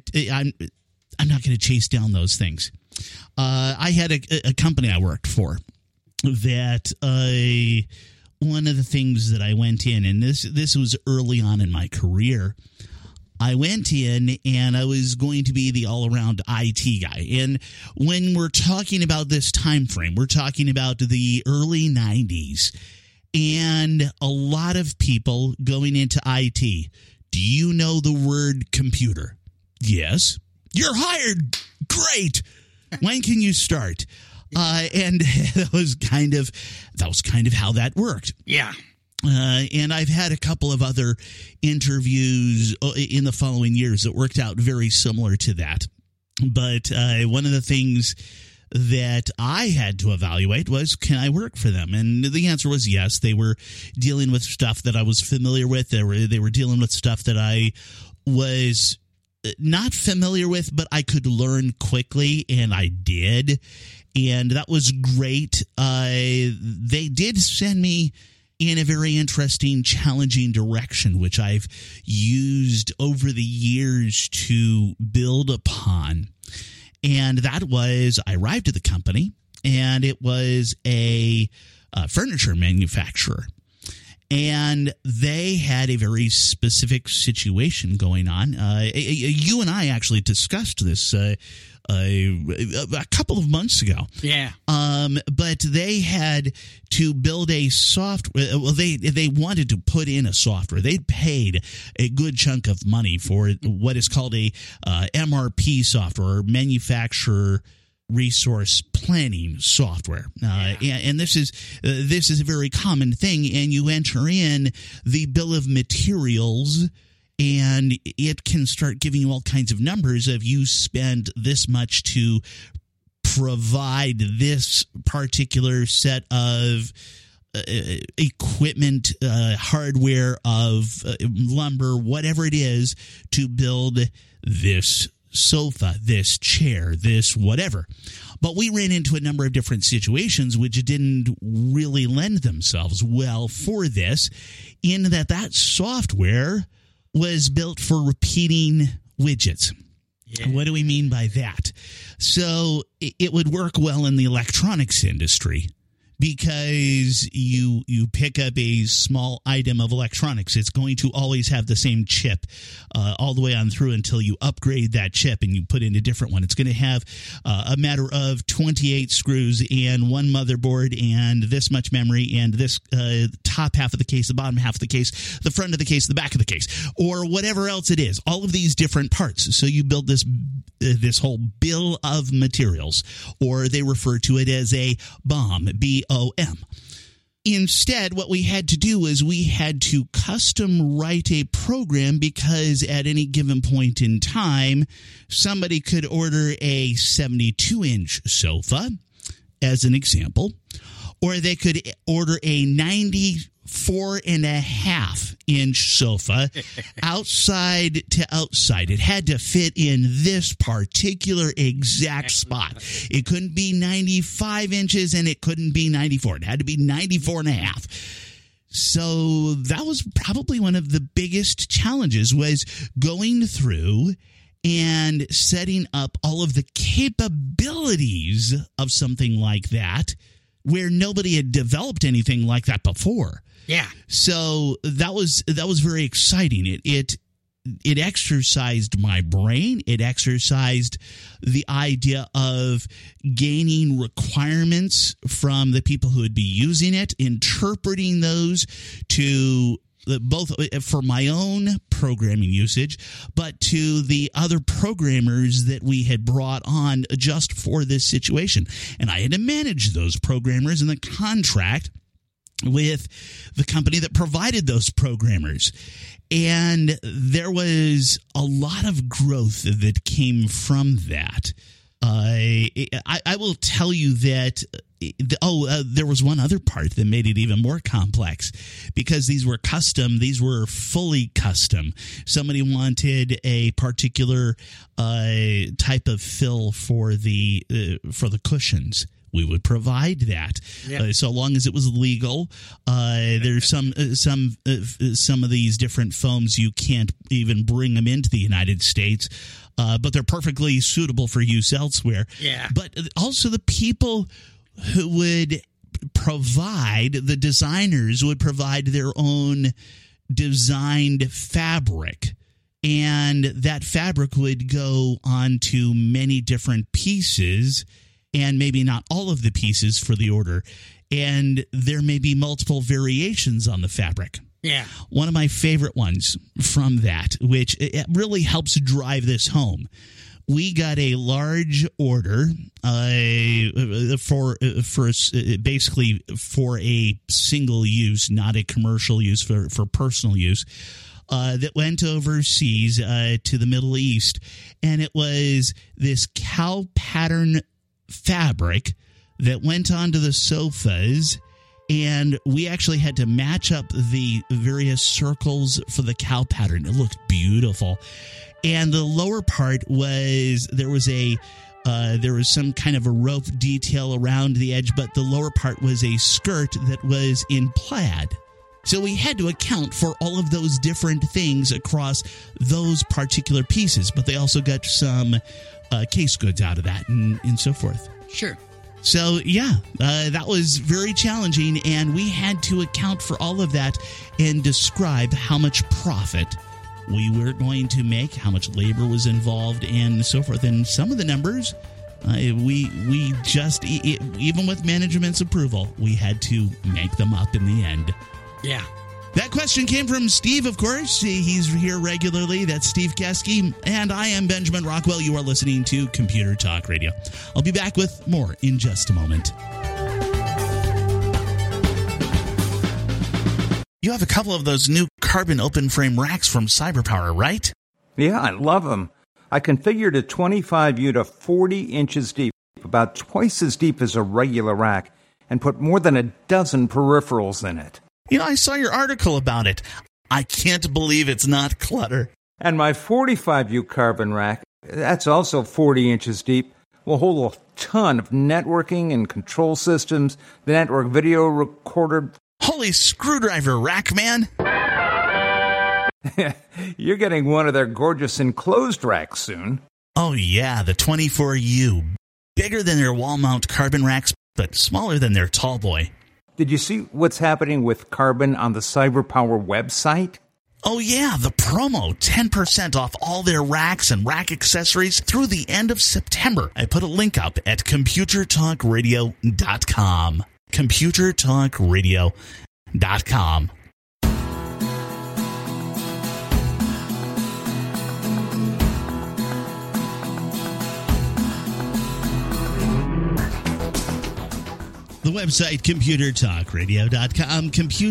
chase down those things. I had a company I worked for, that one of the things that I went in, and this was early on in my career, I went in and I was going to be the all-around IT guy. And when we're talking about this time frame, we're talking about the early 90s and a lot of people going into IT. Do you know the word computer? Yes. You're hired. Great. When can you start? And that was kind of how that worked. Yeah. And I've had a couple of other interviews in the following years that worked out very similar to that. But one of the things that I had to evaluate was, can I work for them? And the answer was yes. They were dealing with stuff that I was familiar with. They were dealing with stuff that I was not familiar with, but I could learn quickly, and I did. And that was great. They did send me in a very interesting, challenging direction, which I've used over the years to build upon. And that was, I arrived at the company, and it was a furniture manufacturer. And they had a very specific situation going on. You and I actually discussed this a couple of months ago. Yeah. But they had to build a software. Well, they wanted to put in a software. They paid a good chunk of money for what is called a MRP software, or manufacturer resource planning software. And this is a very common thing. And you enter in the bill of materials, and it can start giving you all kinds of numbers of, you spend this much to provide this particular set of equipment, hardware, of lumber, whatever it is, to build this sofa, this chair, this whatever. But we ran into a number of different situations which didn't really lend themselves well for this, in that software was built for repeating widgets. Yeah. What do we mean by that? So it would work well in the electronics industry, because you pick up a small item of electronics. It's going to always have the same chip all the way on through until you upgrade that chip and you put in a different one. It's going to have a matter of 28 screws and one motherboard and this much memory and this top half of the case, the bottom half of the case, the front of the case, the back of the case, or whatever else it is. All of these different parts. So you build this whole bill of materials, or they refer to it as a BOM, B-O-M. Instead, what we had to do is we had to custom write a program, because at any given point in time, somebody could order a 72-inch sofa, as an example, or they could order a 94.5-inch sofa outside to outside. It had to fit in this particular exact spot. It couldn't be 95 inches and it couldn't be 94. It had to be 94.5. So that was probably one of the biggest challenges, was going through and setting up all of the capabilities of something like that, where nobody had developed anything like that before. Yeah. So that was very exciting. It exercised my brain. It exercised the idea of gaining requirements from the people who would be using it, interpreting those to both for my own programming usage, but to the other programmers that we had brought on just for this situation. And I had to manage those programmers in the contract with the company that provided those programmers. And there was a lot of growth that came from that. I will tell you that there was one other part that made it even more complex, because these were custom. These were fully custom. Somebody wanted a particular type of fill for the cushions. We would provide that, so long as it was legal. There's some of these different foams, you can't even bring them into the United States, but they're perfectly suitable for use elsewhere. Yeah. But also the people who would the designers would provide their own designed fabric. And that fabric would go onto many different pieces, and maybe not all of the pieces for the order. And there may be multiple variations on the fabric. Yeah. One of my favorite ones from that, which it really helps drive this home. We got a large order for basically for a single use, not a commercial use, for personal use. That went overseas to the Middle East, and it was this cow pattern fabric that went onto the sofas, and we actually had to match up the various circles for the cow pattern. It looked beautiful. And the lower part was there was some kind of a rope detail around the edge, but the lower part was a skirt that was in plaid. So we had to account for all of those different things across those particular pieces, but they also got some case goods out of that and so forth. Sure. So, that was very challenging, and we had to account for all of that and describe how much profit we were going to make, how much labor was involved, and so forth. And some of the numbers, we just, even with management's approval, we had to make them up in the end. Yeah. That question came from Steve, of course. He's here regularly. That's Steve Keski. And I am Benjamin Rockwell. You are listening to Computer Talk Radio. I'll be back with more in just a moment. You have a couple of those new carbon open frame racks from CyberPower, right? Yeah, I love them. I configured a 25U to 40 inches deep, about twice as deep as a regular rack, and put more than a dozen peripherals in it. You know, I saw your article about it. I can't believe it's not clutter. And my 45U carbon rack, that's also 40 inches deep, will hold a ton of networking and control systems, the network video recorder. Holy screwdriver rack, man! You're getting one of their gorgeous enclosed racks soon. Oh yeah, the 24U. Bigger than their wall mount carbon racks, but smaller than their tall boy. Did you see what's happening with Carbon on the CyberPower website? Oh yeah, the promo, 10% off all their racks and rack accessories through the end of September. I put a link up at ComputerTalkRadio.com. ComputerTalkRadio.com. The website, ComputerTalkRadio.com,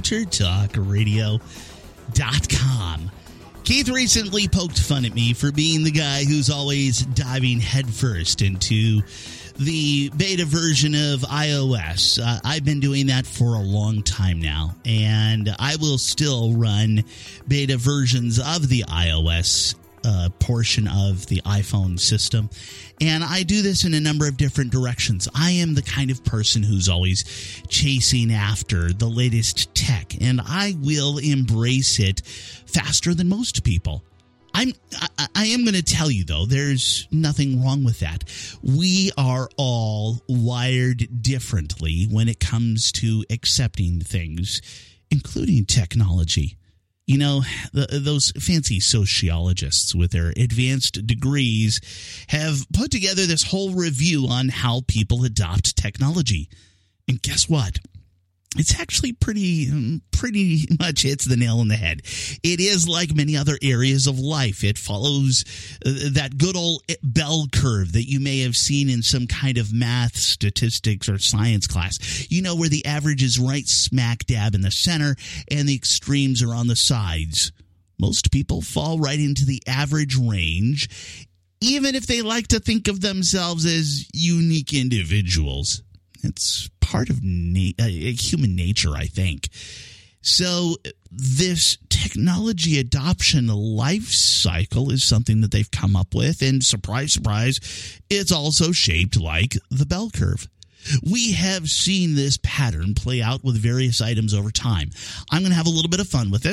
ComputerTalkRadio.com. Keith recently poked fun at me for being the guy who's always diving headfirst into the beta version of iOS. I've been doing that for a long time now, and I will still run beta versions of the iOS portion of the iPhone system. And I do this in a number of different directions. I am the kind of person who's always chasing after the latest tech, and I will embrace it faster than most people. I am going to tell you, though, there's nothing wrong with that. We are all wired differently when it comes to accepting things, including technology. You know, those fancy sociologists with their advanced degrees have put together this whole review on how people adopt technology. And guess what? It's actually pretty much hits the nail on the head. It is like many other areas of life. It follows that good old bell curve that you may have seen in some kind of math, statistics, or science class. You know, where the average is right smack dab in the center and the extremes are on the sides. Most people fall right into the average range, even if they like to think of themselves as unique individuals. It's part of human nature, I think. So this technology adoption life cycle is something that they've come up with. And surprise, surprise, it's also shaped like the bell curve. We have seen this pattern play out with various items over time. I'm going to have a little bit of fun with this.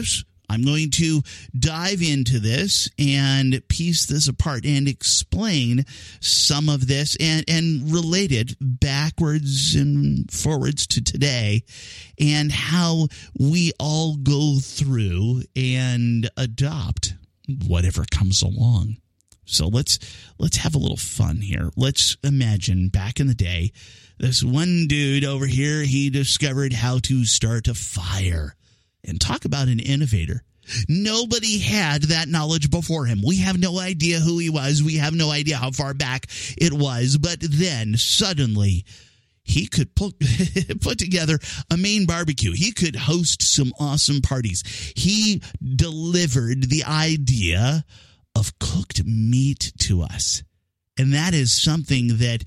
I'm going to dive into this and piece this apart and explain some of this and relate it backwards and forwards to today and how we all go through and adopt whatever comes along. So let's have a little fun here. Let's imagine back in the day, this one dude over here, he discovered how to start a fire. And talk about an innovator. Nobody had that knowledge before him. We have no idea who he was. We have no idea how far back it was. But then suddenly he could put together a Maine barbecue. He could host some awesome parties. He delivered the idea of cooked meat to us. And that is something that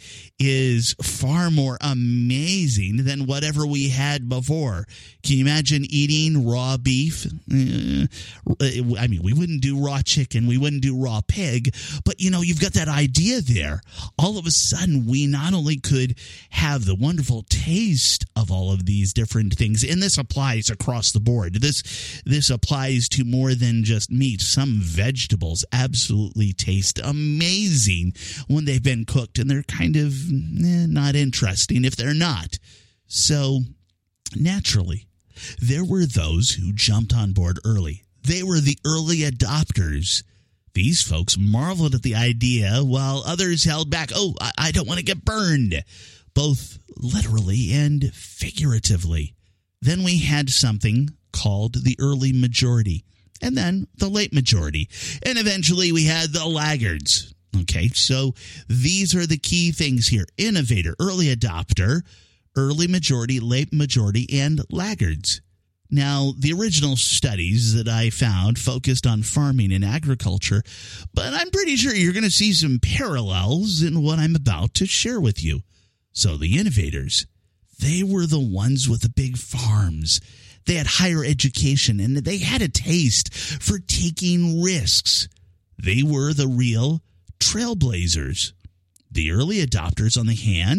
is far more amazing than whatever we had before. Can you imagine eating raw beef? I mean, we wouldn't do raw chicken. We wouldn't do raw pig. But, you've got that idea there. All of a sudden, we not only could have the wonderful taste of all of these different things, and this applies across the board. This applies to more than just meat. Some vegetables absolutely taste amazing when they've been cooked, and they're kind of not interesting if they're not. So, naturally, there were those who jumped on board early. They were the early adopters. These folks marveled at the idea while others held back. Oh, I don't want to get burned, both literally and figuratively. Then we had something called the early majority, and then the late majority, and eventually we had the laggards. Okay, so these are the key things here. Innovator, early adopter, early majority, late majority, and laggards. Now, the original studies that I found focused on farming and agriculture, but I'm pretty sure you're going to see some parallels in what I'm about to share with you. So the innovators, they were the ones with the big farms. They had higher education, and they had a taste for taking risks. They were the real trailblazers. The early adopters, on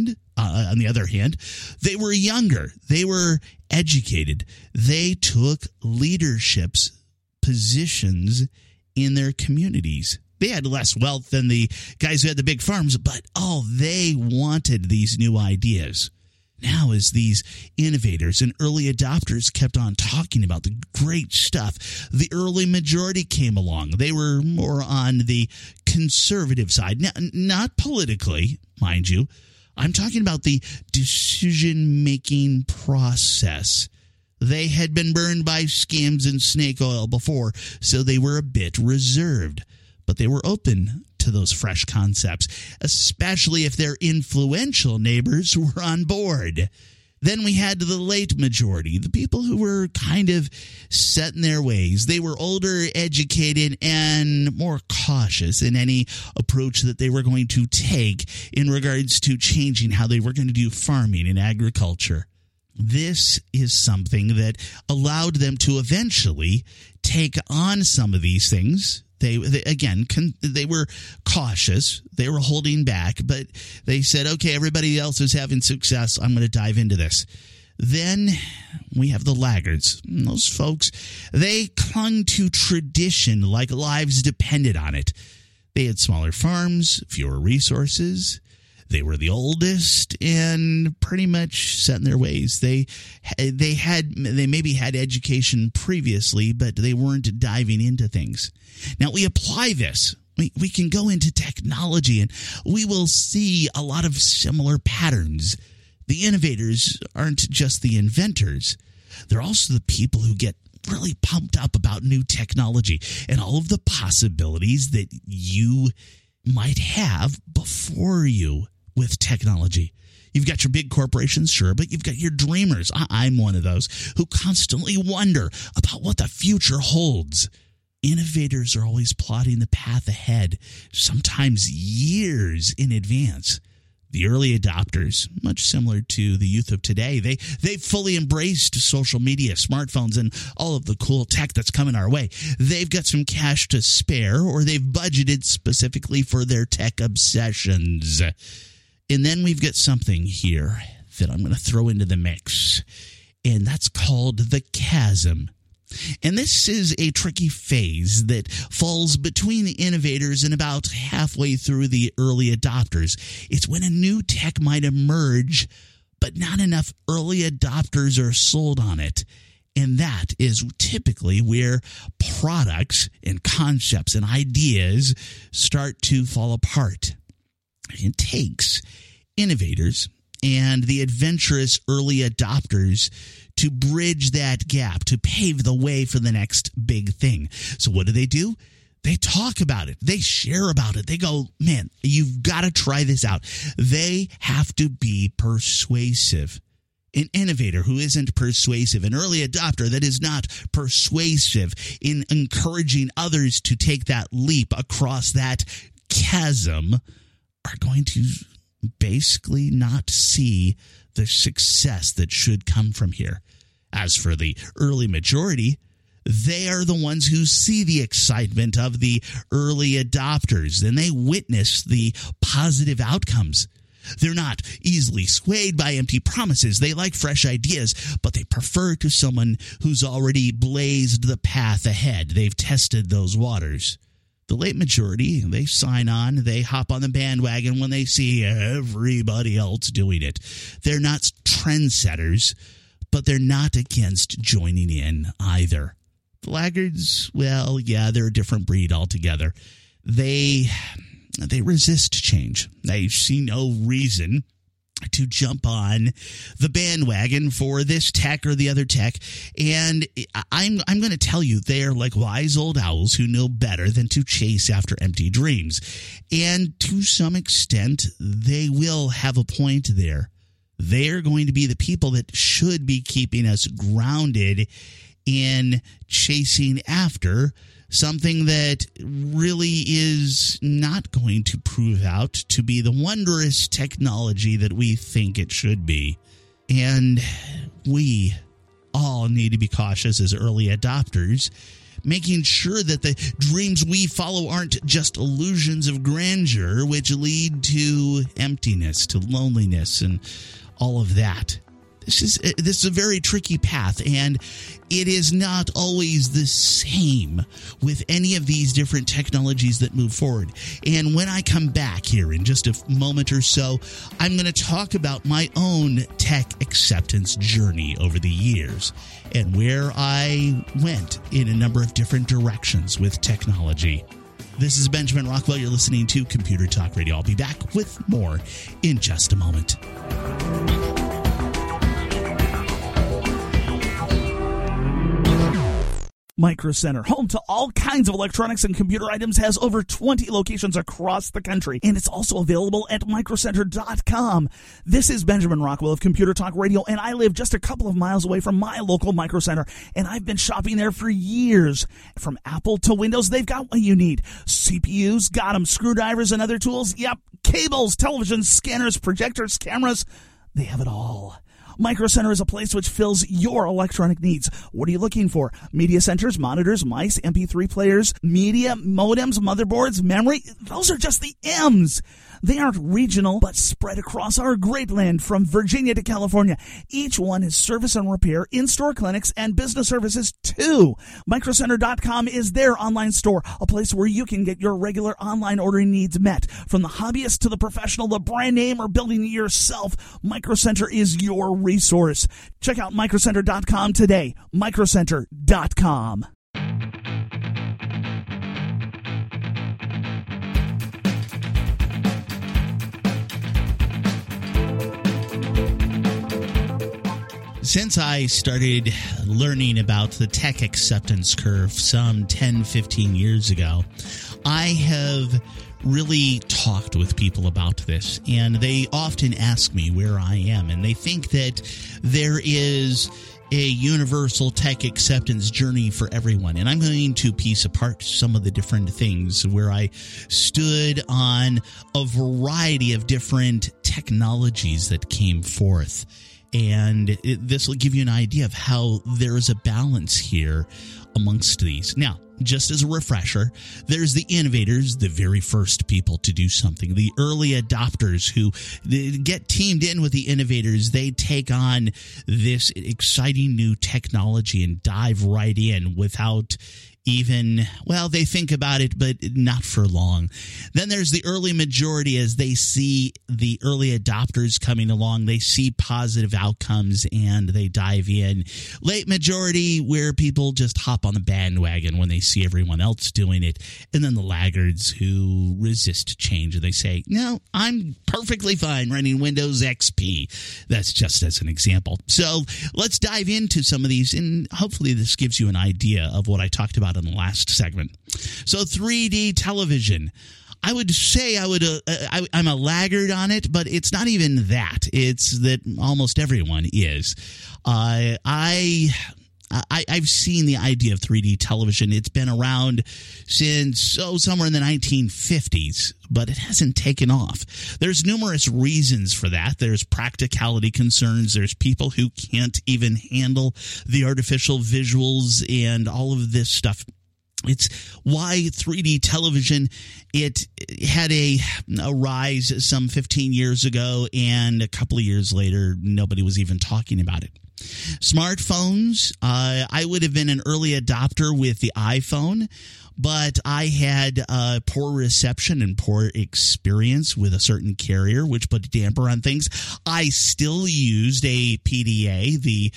the other hand, they were younger. They were educated. They took leadership positions in their communities. They had less wealth than the guys who had the big farms, but they wanted these new ideas. Now, as these innovators and early adopters kept on talking about the great stuff, the early majority came along. They were more on the conservative side. Now, not politically, mind you. I'm talking about the decision-making process. They had been burned by scams and snake oil before, so they were a bit reserved. But they were open to those fresh concepts, especially if their influential neighbors were on board. Then we had the late majority, the people who were kind of set in their ways. They were older, educated, and more cautious in any approach that they were going to take in regards to changing how they were going to do farming and agriculture. This is something that allowed them to eventually take on some of these things. They were cautious. They were holding back, but they said, okay, everybody else is having success. I'm going to dive into this. Then we have the laggards. And those folks, they clung to tradition like lives depended on it. They had smaller farms, fewer resources. They were the oldest and pretty much set in their ways. They maybe had education previously, but they weren't diving into things. Now, we apply this. We can go into technology, and we will see a lot of similar patterns. The innovators aren't just the inventors. They're also the people who get really pumped up about new technology and all of the possibilities that you might have before you with technology. You've got your big corporations, sure, but you've got your dreamers. I'm one of those who constantly wonder about what the future holds. Innovators are always plotting the path ahead, sometimes years in advance. The early adopters, much similar to the youth of today, they fully embraced social media, smartphones, and all of the cool tech that's coming our way. They've got some cash to spare, or they've budgeted specifically for their tech obsessions. And then we've got something here that I'm going to throw into the mix, and that's called the chasm. And this is a tricky phase that falls between the innovators and about halfway through the early adopters. It's when a new tech might emerge, but not enough early adopters are sold on it. And that is typically where products and concepts and ideas start to fall apart. It takes innovators and the adventurous early adopters to bridge that gap, to pave the way for the next big thing. So what do? They talk about it. They share about it. They go, man, you've got to try this out. They have to be persuasive. An innovator who isn't persuasive, an early adopter that is not persuasive in encouraging others to take that leap across that chasm are going to basically not see the success that should come from here. As for the early majority, they are the ones who see the excitement of the early adopters, and they witness the positive outcomes. They're not easily swayed by empty promises. They like fresh ideas, but they prefer to someone who's already blazed the path ahead. They've tested those waters. The late majority, they sign on, they hop on the bandwagon when they see everybody else doing it. They're not trendsetters, but they're not against joining in either. The laggards, well, yeah, they're a different breed altogether. They resist change. They see no reason to jump on the bandwagon for this tech or the other tech. And I'm going to tell you, they are like wise old owls who know better than to chase after empty dreams. And to some extent, they will have a point there. They're going to be the people that should be keeping us grounded in chasing after something that really is not going to prove out to be the wondrous technology that we think it should be. And we all need to be cautious as early adopters, making sure that the dreams we follow aren't just illusions of grandeur, which lead to emptiness, to loneliness, and all of that. This is a very tricky path, and it is not always the same with any of these different technologies that move forward. And when I come back here in just a moment or so, I'm going to talk about my own tech acceptance journey over the years and where I went in a number of different directions with technology. This is Benjamin Rockwell. You're listening to Computer Talk Radio. I'll be back with more in just a moment. Micro Center, home to all kinds of electronics and computer items, has over 20 locations across the country, and it's also available at microcenter.com. This is Benjamin Rockwell of Computer Talk Radio, and I live just a couple of miles away from my local Micro Center, and I've been shopping there for years. From Apple to Windows, they've got what you need. CPUs, got them. Screwdrivers and other tools, yep. Cables, televisions, scanners, projectors, cameras, they have it all. Micro Center is a place which fills your electronic needs. What are you looking for? Media centers, monitors, mice, MP3 players, media, modems, motherboards, memory. Those are just the M's. They aren't regional, but spread across our great land from Virginia to California. Each one is service and repair, in-store clinics, and business services too. Microcenter.com is their online store, a place where you can get your regular online ordering needs met. From the hobbyist to the professional, the brand name, or building it yourself, Micro Center is your resource. Check out microcenter.com today. Microcenter.com. Since I started learning about the tech acceptance curve some 10, 15 years ago, I have really talked with people about this, and they often ask me where I am, and they think that there is a universal tech acceptance journey for everyone. And I'm going to piece apart some of the different things where I stood on a variety of different technologies that came forth. And this will give you an idea of how there is a balance here amongst these. Now, just as a refresher, there's the innovators, the very first people to do something, the early adopters who get teamed in with the innovators. They take on this exciting new technology and dive right in without even, well, they think about it, but not for long. Then there's the early majority. As they see the early adopters coming along, they see positive outcomes and they dive in. Late majority, where people just hop on the bandwagon when they see everyone else doing it. And then the laggards who resist change and they say, no, I'm perfectly fine running Windows XP. That's just as an example. So let's dive into some of these, and hopefully this gives you an idea of what I talked about in the last segment. So 3D television. I would say I'm a laggard on it, but it's not even that. It's that almost everyone is. I've seen the idea of 3D television. It's been around since somewhere in the 1950s, but it hasn't taken off. There's numerous reasons for that. There's practicality concerns. There's people who can't even handle the artificial visuals and all of this stuff. It's why 3D television, it had a rise some 15 years ago, and a couple of years later, nobody was even talking about it. Smartphones, I would have been an early adopter with the iPhone, but I had poor reception and poor experience with a certain carrier, which put a damper on things. I still used a PDA,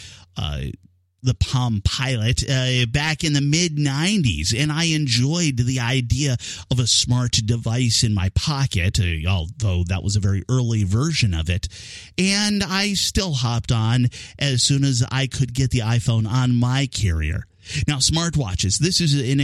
the Palm Pilot, back in the mid-90s, and I enjoyed the idea of a smart device in my pocket, although that was a very early version of it. And I still hopped on as soon as I could get the iPhone on my carrier. Now, smartwatches, this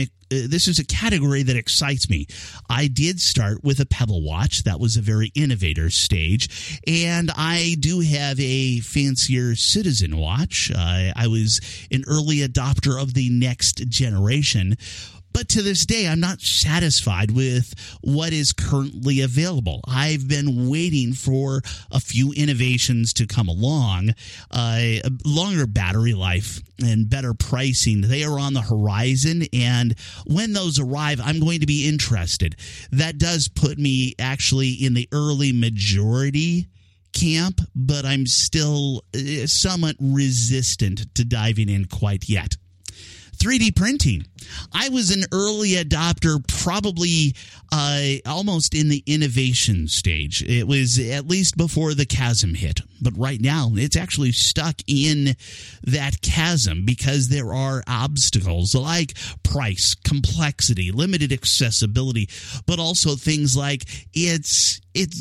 is a category that excites me. I did start with a Pebble watch. That was a very innovator stage. And I do have a fancier Citizen watch. I was an early adopter of the next generation. But to this day, I'm not satisfied with what is currently available. I've been waiting for a few innovations to come along, a longer battery life and better pricing. They are on the horizon, and when those arrive, I'm going to be interested. That does put me actually in the early majority camp, but I'm still somewhat resistant to diving in quite yet. 3D printing. I was an early adopter, probably almost in the innovation stage. It was at least before the chasm hit. But right now, it's actually stuck in that chasm because there are obstacles like price, complexity, limited accessibility, but also things like it's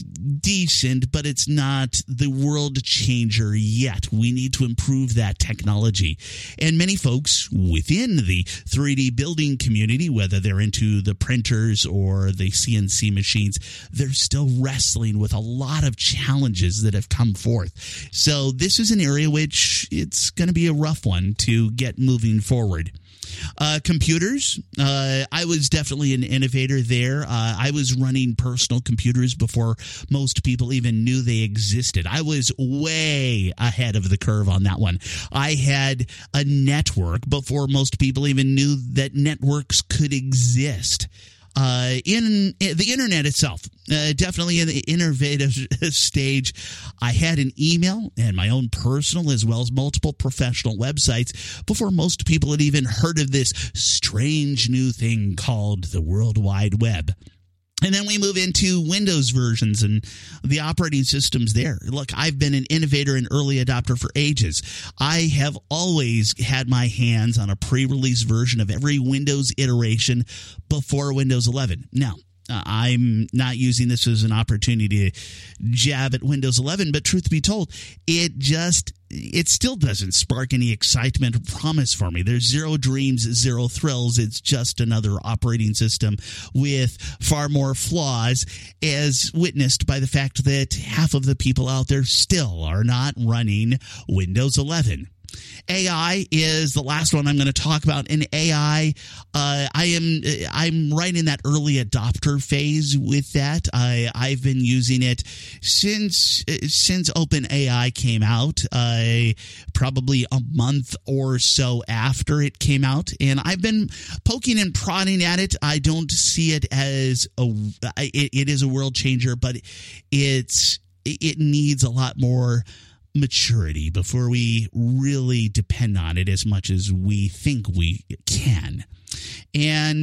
decent, but it's not the world changer yet. We need to improve that technology. And many folks within the 3D building community, whether they're into the printers or the CNC machines, they're still wrestling with a lot of challenges that have come forth. So this is an area which it's going to be a rough one to get moving forward. Computers, I was definitely an innovator there. I was running personal computers before most people even knew they existed. I was way ahead of the curve on that one. I had a network before most people even knew that networks could exist. In the internet itself, definitely in the innovative stage, I had an email and my own personal as well as multiple professional websites before most people had even heard of this strange new thing called the World Wide Web. And then we move into Windows versions and the operating systems there. Look, I've been an innovator and early adopter for ages. I have always had my hands on a pre-release version of every Windows iteration before Windows 11. Now, I'm not using this as an opportunity to jab at Windows 11, but truth be told, it still doesn't spark any excitement or promise for me. There's zero dreams, zero thrills. It's just another operating system with far more flaws, as witnessed by the fact that half of the people out there still are not running Windows 11. AI is the last one I'm going to talk about. In AI, I'm right in that early adopter phase with that. I've been using it since OpenAI came out, probably a month or so after it came out, and I've been poking and prodding at it. I don't see it as it is a world changer, but it needs a lot more maturity before we really depend on it as much as we think we can. And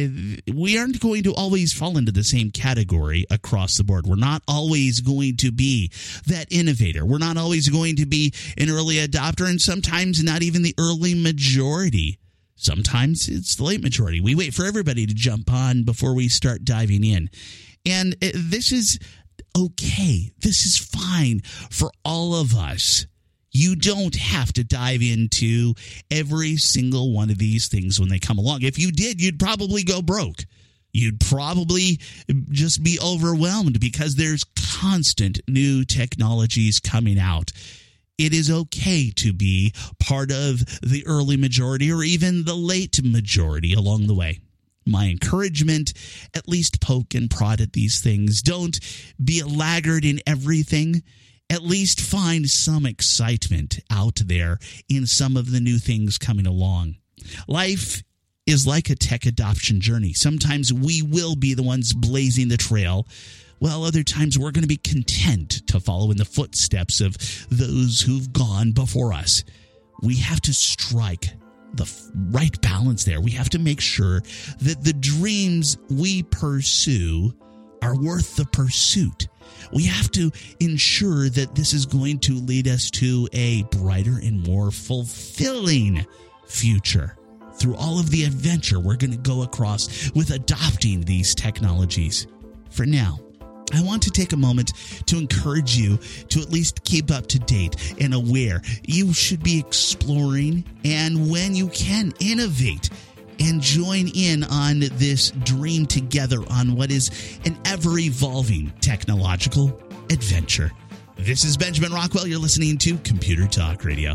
we aren't going to always fall into the same category across the board. We're not always going to be that innovator. We're not always going to be an early adopter, and sometimes not even the early majority. Sometimes it's the late majority. We wait for everybody to jump on before we start diving in. And this is okay. This is fine for all of us. You don't have to dive into every single one of these things when they come along. If you did, you'd probably go broke. You'd probably just be overwhelmed because there's constant new technologies coming out. It is okay to be part of the early majority or even the late majority along the way. My encouragement, at least poke and prod at these things. Don't be a laggard in everything. At least find some excitement out there in some of the new things coming along. Life is like a tech adoption journey. Sometimes we will be the ones blazing the trail, while other times we're going to be content to follow in the footsteps of those who've gone before us. We have to strike the right balance there. We have to make sure that the dreams we pursue are worth the pursuit. We have to ensure that this is going to lead us to a brighter and more fulfilling future. Through all of the adventure we're going to go across with adopting these technologies. For now, I want to take a moment to encourage you to at least keep up to date and aware. You should be exploring, and when you can, innovate and join in on this dream together on what is an ever-evolving technological adventure. This is Benjamin Rockwell. You're listening to Computer Talk Radio.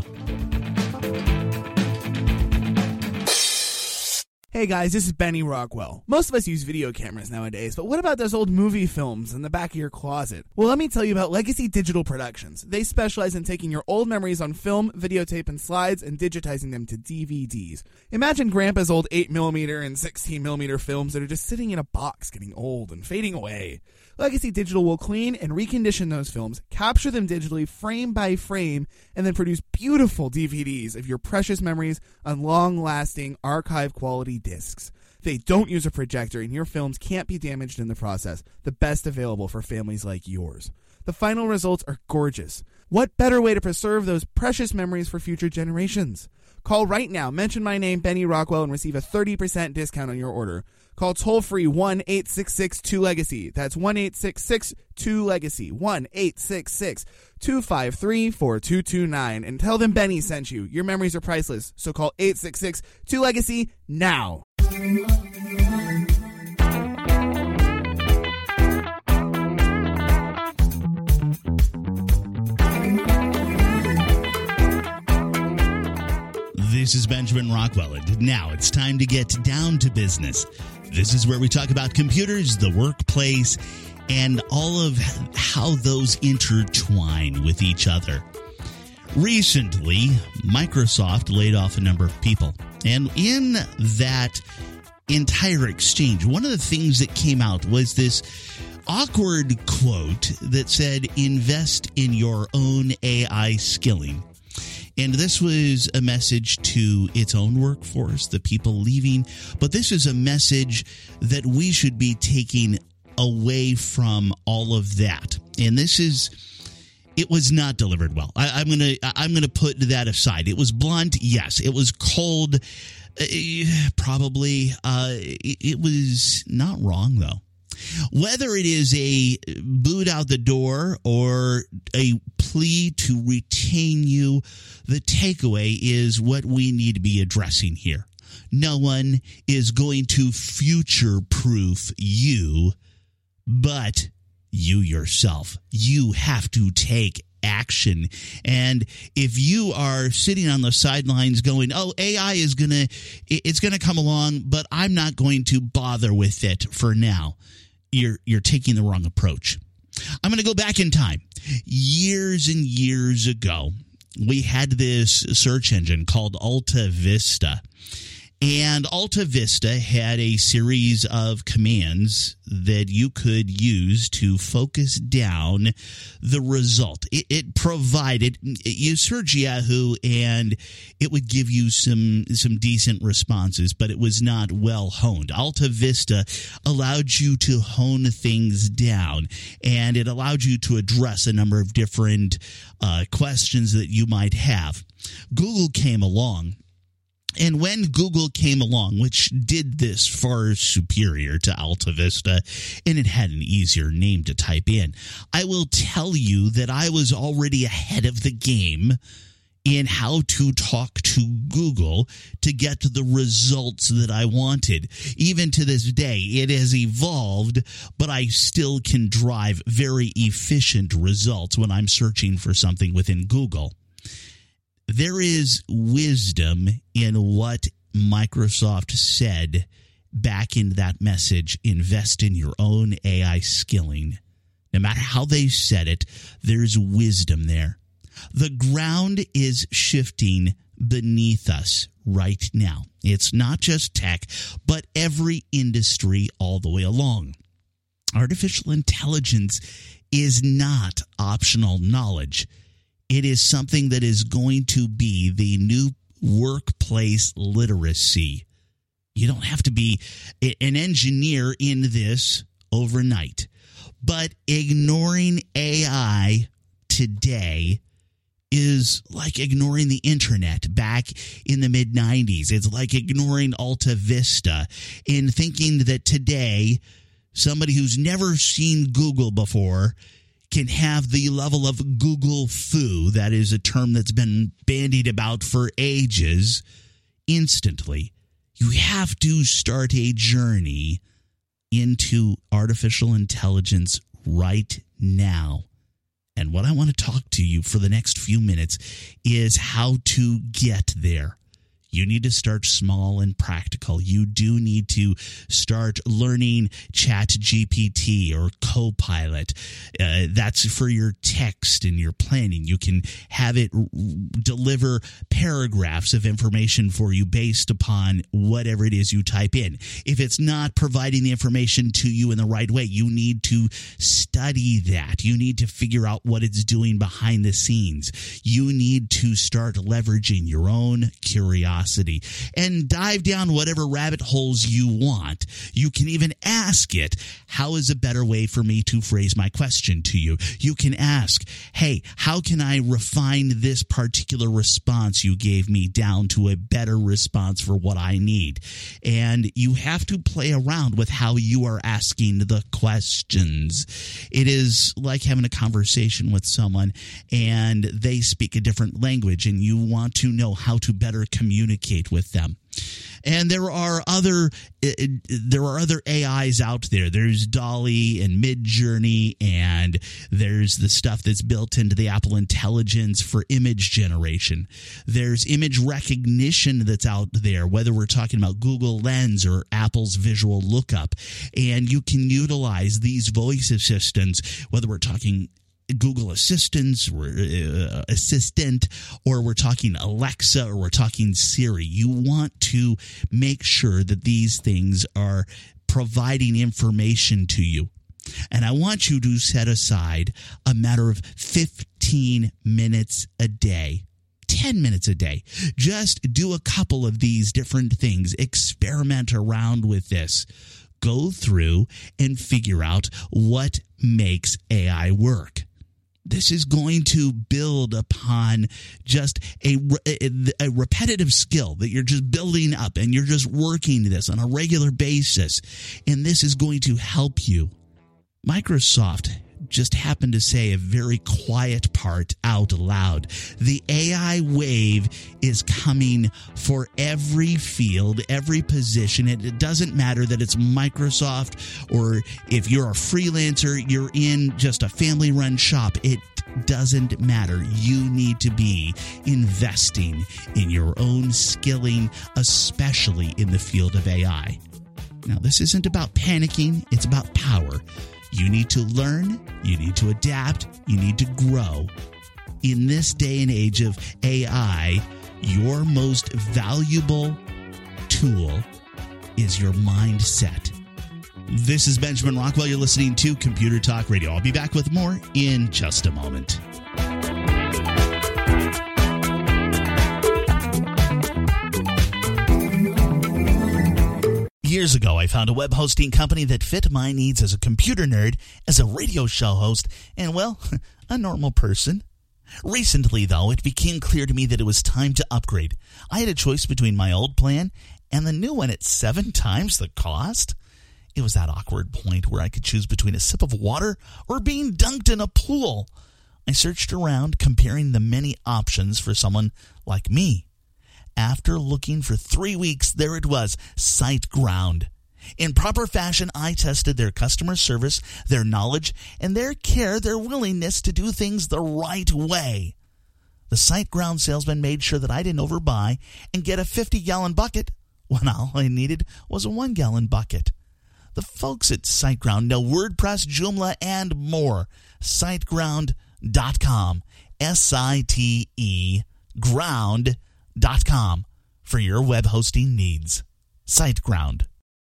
Hey guys, this is Benny Rockwell. Most of us use video cameras nowadays, but what about those old movie films in the back of your closet? Well, let me tell you about Legacy Digital Productions. They specialize in taking your old memories on film, videotape, and slides and digitizing them to DVDs. Imagine Grandpa's old 8mm and 16mm films that are just sitting in a box getting old and fading away. Legacy Digital will clean and recondition those films, capture them digitally frame by frame, and then produce beautiful DVDs of your precious memories on long-lasting, archive-quality discs. They don't use a projector, and your films can't be damaged in the process, the best available for families like yours. The final results are gorgeous. What better way to preserve those precious memories for future generations? Call right now, mention my name, Benny Rockwell, and receive a 30% discount on your order. Call toll-free 1-866-2-LEGACY. That's 1-866-2-LEGACY. 1-866-253-4229. And tell them Benny sent you. Your memories are priceless. So call 866-2-LEGACY now. This is Benjamin Rockwell, and now it's time to get down to business. This is where we talk about computers, the workplace, and all of how those intertwine with each other. Recently, Microsoft laid off a number of people, and in that entire exchange, one of the things that came out was this awkward quote that said, "Invest in your own AI skilling." And this was a message to its own workforce, the people leaving. But this is a message that we should be taking away from all of that. And it was not delivered well. I'm gonna put that aside. It was blunt, yes. It was cold, probably. It was not wrong, though. Whether it is a boot out the door or a plea to retain you, the takeaway is what we need to be addressing here. No one is going to future-proof you, but you yourself. You have to take action. And if you are sitting on the sidelines going, oh, AI is it's going to come along, but I'm not going to bother with it for now, you're taking the wrong approach. I'm going to go back in time. Years and years ago, we had this search engine called Alta Vista. And Alta Vista had a series of commands that you could use to focus down the result. It provided, you search Yahoo and it would give you some decent responses, but it was not well honed. Alta Vista allowed you to hone things down, and it allowed you to address a number of different questions that you might have. Google came along. And when Google came along, which did this far superior to Alta Vista, and it had an easier name to type in, I will tell you that I was already ahead of the game in how to talk to Google to get to the results that I wanted. Even to this day, it has evolved, but I still can drive very efficient results when I'm searching for something within Google. There is wisdom in what Microsoft said back in that message. Invest in your own AI skilling. No matter how they said it, there's wisdom there. The ground is shifting beneath us right now. It's not just tech, but every industry all the way along. Artificial intelligence is not optional knowledge. It is something that is going to be the new workplace literacy. You don't have to be an engineer in this overnight. But ignoring AI today is like ignoring the internet back in the mid-90s. It's like ignoring Alta Vista in thinking that today somebody who's never seen Google before can have the level of Google foo, that is a term that's been bandied about for ages, instantly. You have to start a journey into artificial intelligence right now. And what I want to talk to you for the next few minutes is how to get there. You need to start small and practical. You do need to start learning ChatGPT or Copilot. That's for your text and your planning. You can have it deliver paragraphs of information for you based upon whatever it is you type in. If it's not providing the information to you in the right way, you need to study that. You need to figure out what it's doing behind the scenes. You need to start leveraging your own curiosity and dive down whatever rabbit holes you want. You can even ask it, how is a better way for me to phrase my question to you? You can ask, hey, how can I refine this particular response you gave me down to a better response for what I need? And you have to play around with how you are asking the questions. It is like having a conversation with someone and they speak a different language and you want to know how to better communicate with them. And there are other AIs out there. There's DALL-E and Midjourney, and there's the stuff that's built into the Apple Intelligence for image generation. There's image recognition that's out there, whether we're talking about Google Lens or Apple's Visual Lookup. And you can utilize these voice assistants, whether we're talking Google Assistant, or we're talking Alexa, or we're talking Siri. You want to make sure that these things are providing information to you. And I want you to set aside a matter of 15 minutes a day. 10 minutes a day. Just do a couple of these different things. Experiment around with this. Go through and figure out what makes AI work. This is going to build upon just a repetitive skill that you're just building up, and you're just working this on a regular basis. And this is going to help you. Microsoft just happened to say a very quiet part out loud. The AI wave is coming for every field, every position. It doesn't matter that it's Microsoft or if you're a freelancer, you're in just a family-run shop. It doesn't matter. You need to be investing in your own skilling, especially in the field of AI. Now, this isn't about panicking. It's about power. You need to learn, you need to adapt, you need to grow. In this day and age of AI, your most valuable tool is your mindset. This is Benjamin Rockwell. You're listening to Computer Talk Radio. I'll be back with more in just a moment. Years ago, I found a web hosting company that fit my needs as a computer nerd, as a radio show host, and, well, a normal person. Recently, though, it became clear to me that it was time to upgrade. I had a choice between my old plan and the new one at 7 times the cost. It was that awkward point where I could choose between a sip of water or being dunked in a pool. I searched around, comparing the many options for someone like me. After looking for 3 weeks, there it was, SiteGround. In proper fashion, I tested their customer service, their knowledge, and their care, their willingness to do things the right way. The SiteGround salesman made sure that I didn't overbuy and get a 50-gallon bucket when all I needed was a 1-gallon bucket. The folks at SiteGround know WordPress, Joomla, and more. SiteGround.com. S-I-T-E ground.com for your web hosting needs. SiteGround.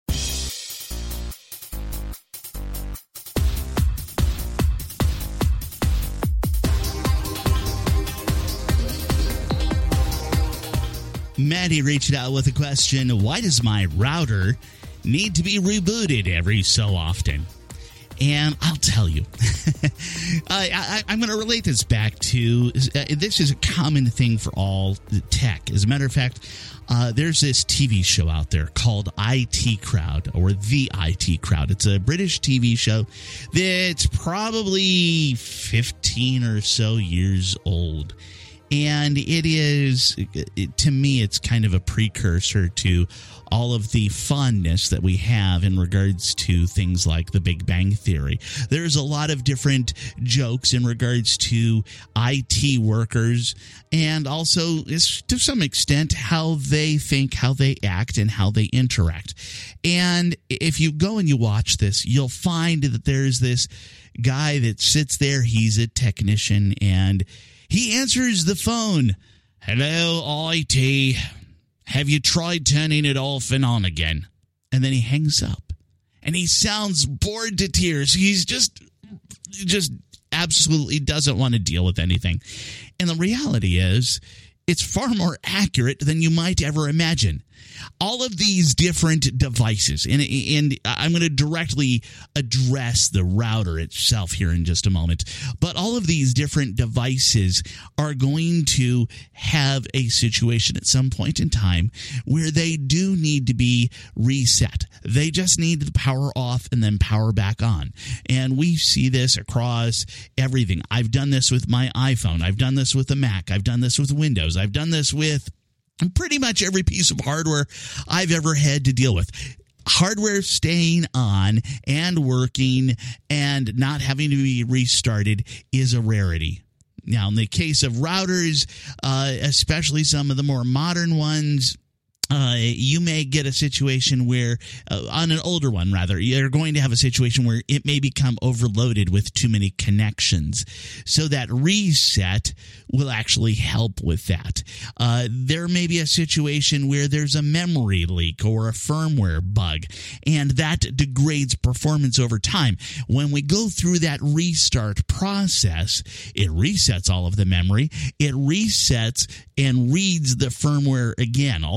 Maddie reached out with a question: why does my router need to be rebooted every so often? And I'll tell you, I'm going to relate this back to, this is a common thing for all tech. As a matter of fact, there's this TV show out there called IT Crowd, or The IT Crowd. It's a British TV show that's probably 15 or so years old. And it is, to me, it's kind of a precursor to all of the fondness that we have in regards to things like the Big Bang Theory. There's a lot of different jokes in regards to IT workers, and also, to some extent, how they think, how they act, and how they interact. And if you go and you watch this, you'll find that there's this guy that sits there. He's a technician, and he answers the phone. Hello, IT. Have you tried turning it off and on again? And then he hangs up. And he sounds bored to tears. He's just absolutely doesn't want to deal with anything. And the reality is, it's far more accurate than you might ever imagine. All of these different devices, and I'm going to directly address the router itself here in just a moment, but all of these different devices are going to have a situation at some point in time where they do need to be reset. They just need the power off and then power back on. And we see this across everything. I've done this with my iPhone. I've done this with the Mac. I've done this with Windows. I've done this with pretty much every piece of hardware I've ever had to deal with. Hardware staying on and working and not having to be restarted is a rarity. Now, in the case of routers, especially some of the more modern ones, you may get a situation where, on an older one rather, you're going to have a situation where it may become overloaded with too many connections. So that reset will actually help with that. There may be a situation where there's a memory leak or a firmware bug, and that degrades performance over time. When we go through that restart process, it resets all of the memory. It resets and reads the firmware again, all of the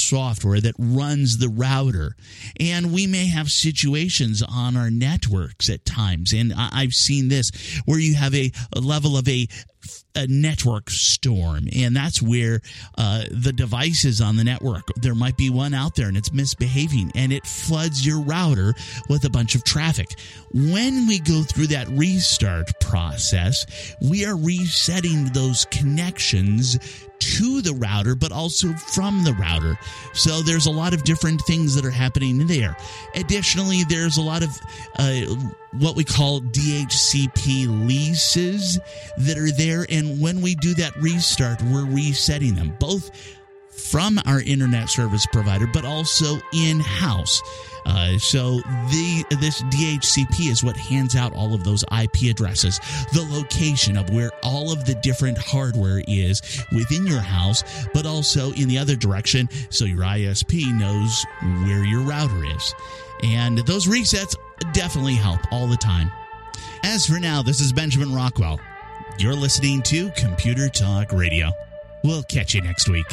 software that runs the router. And we may have situations on our networks at times, and I've seen this, where you have a level of a network storm, and that's where the devices on the network, there might be one out there and it's misbehaving and it floods your router with a bunch of traffic. When we go through that restart process, we are resetting those connections to the router, but also from the router. So there's a lot of different things that are happening there. Additionally, there's a lot of what we call DHCP leases that are there. And when we do that restart, we're resetting them both from our internet service provider, but also in-house. So this DHCP is what hands out all of those IP addresses, the location of where all of the different hardware is within your house, but also in the other direction, so your ISP knows where your router is. And those resets definitely help all the time. As for now, this is Benjamin Rockwell. You're listening to Computer Talk Radio. We'll catch you next week.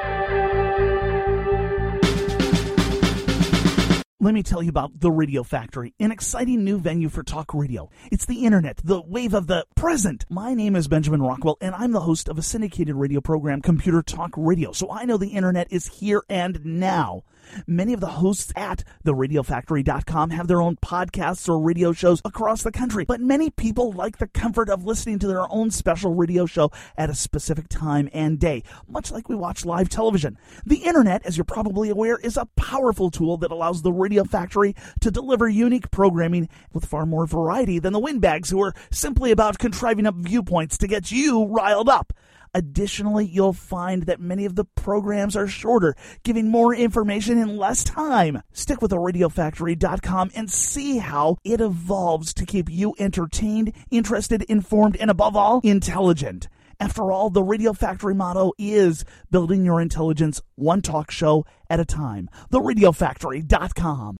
Let me tell you about The Radio Factory, an exciting new venue for talk radio. It's the internet, the wave of the present. My name is Benjamin Rockwell, and I'm the host of a syndicated radio program, Computer Talk Radio. So I know the internet is here and now. Many of the hosts at theradiofactory.com have their own podcasts or radio shows across the country, but many people like the comfort of listening to their own special radio show at a specific time and day, much like we watch live television. The internet, as you're probably aware, is a powerful tool that allows the Radio Factory to deliver unique programming with far more variety than the windbags who are simply about contriving up viewpoints to get you riled up. Additionally, you'll find that many of the programs are shorter, giving more information in less time. Stick with theradiofactory.com and see how it evolves to keep you entertained, interested, informed, and above all, intelligent. After all, the Radio Factory motto is building your intelligence one talk show at a time. theradiofactory.com.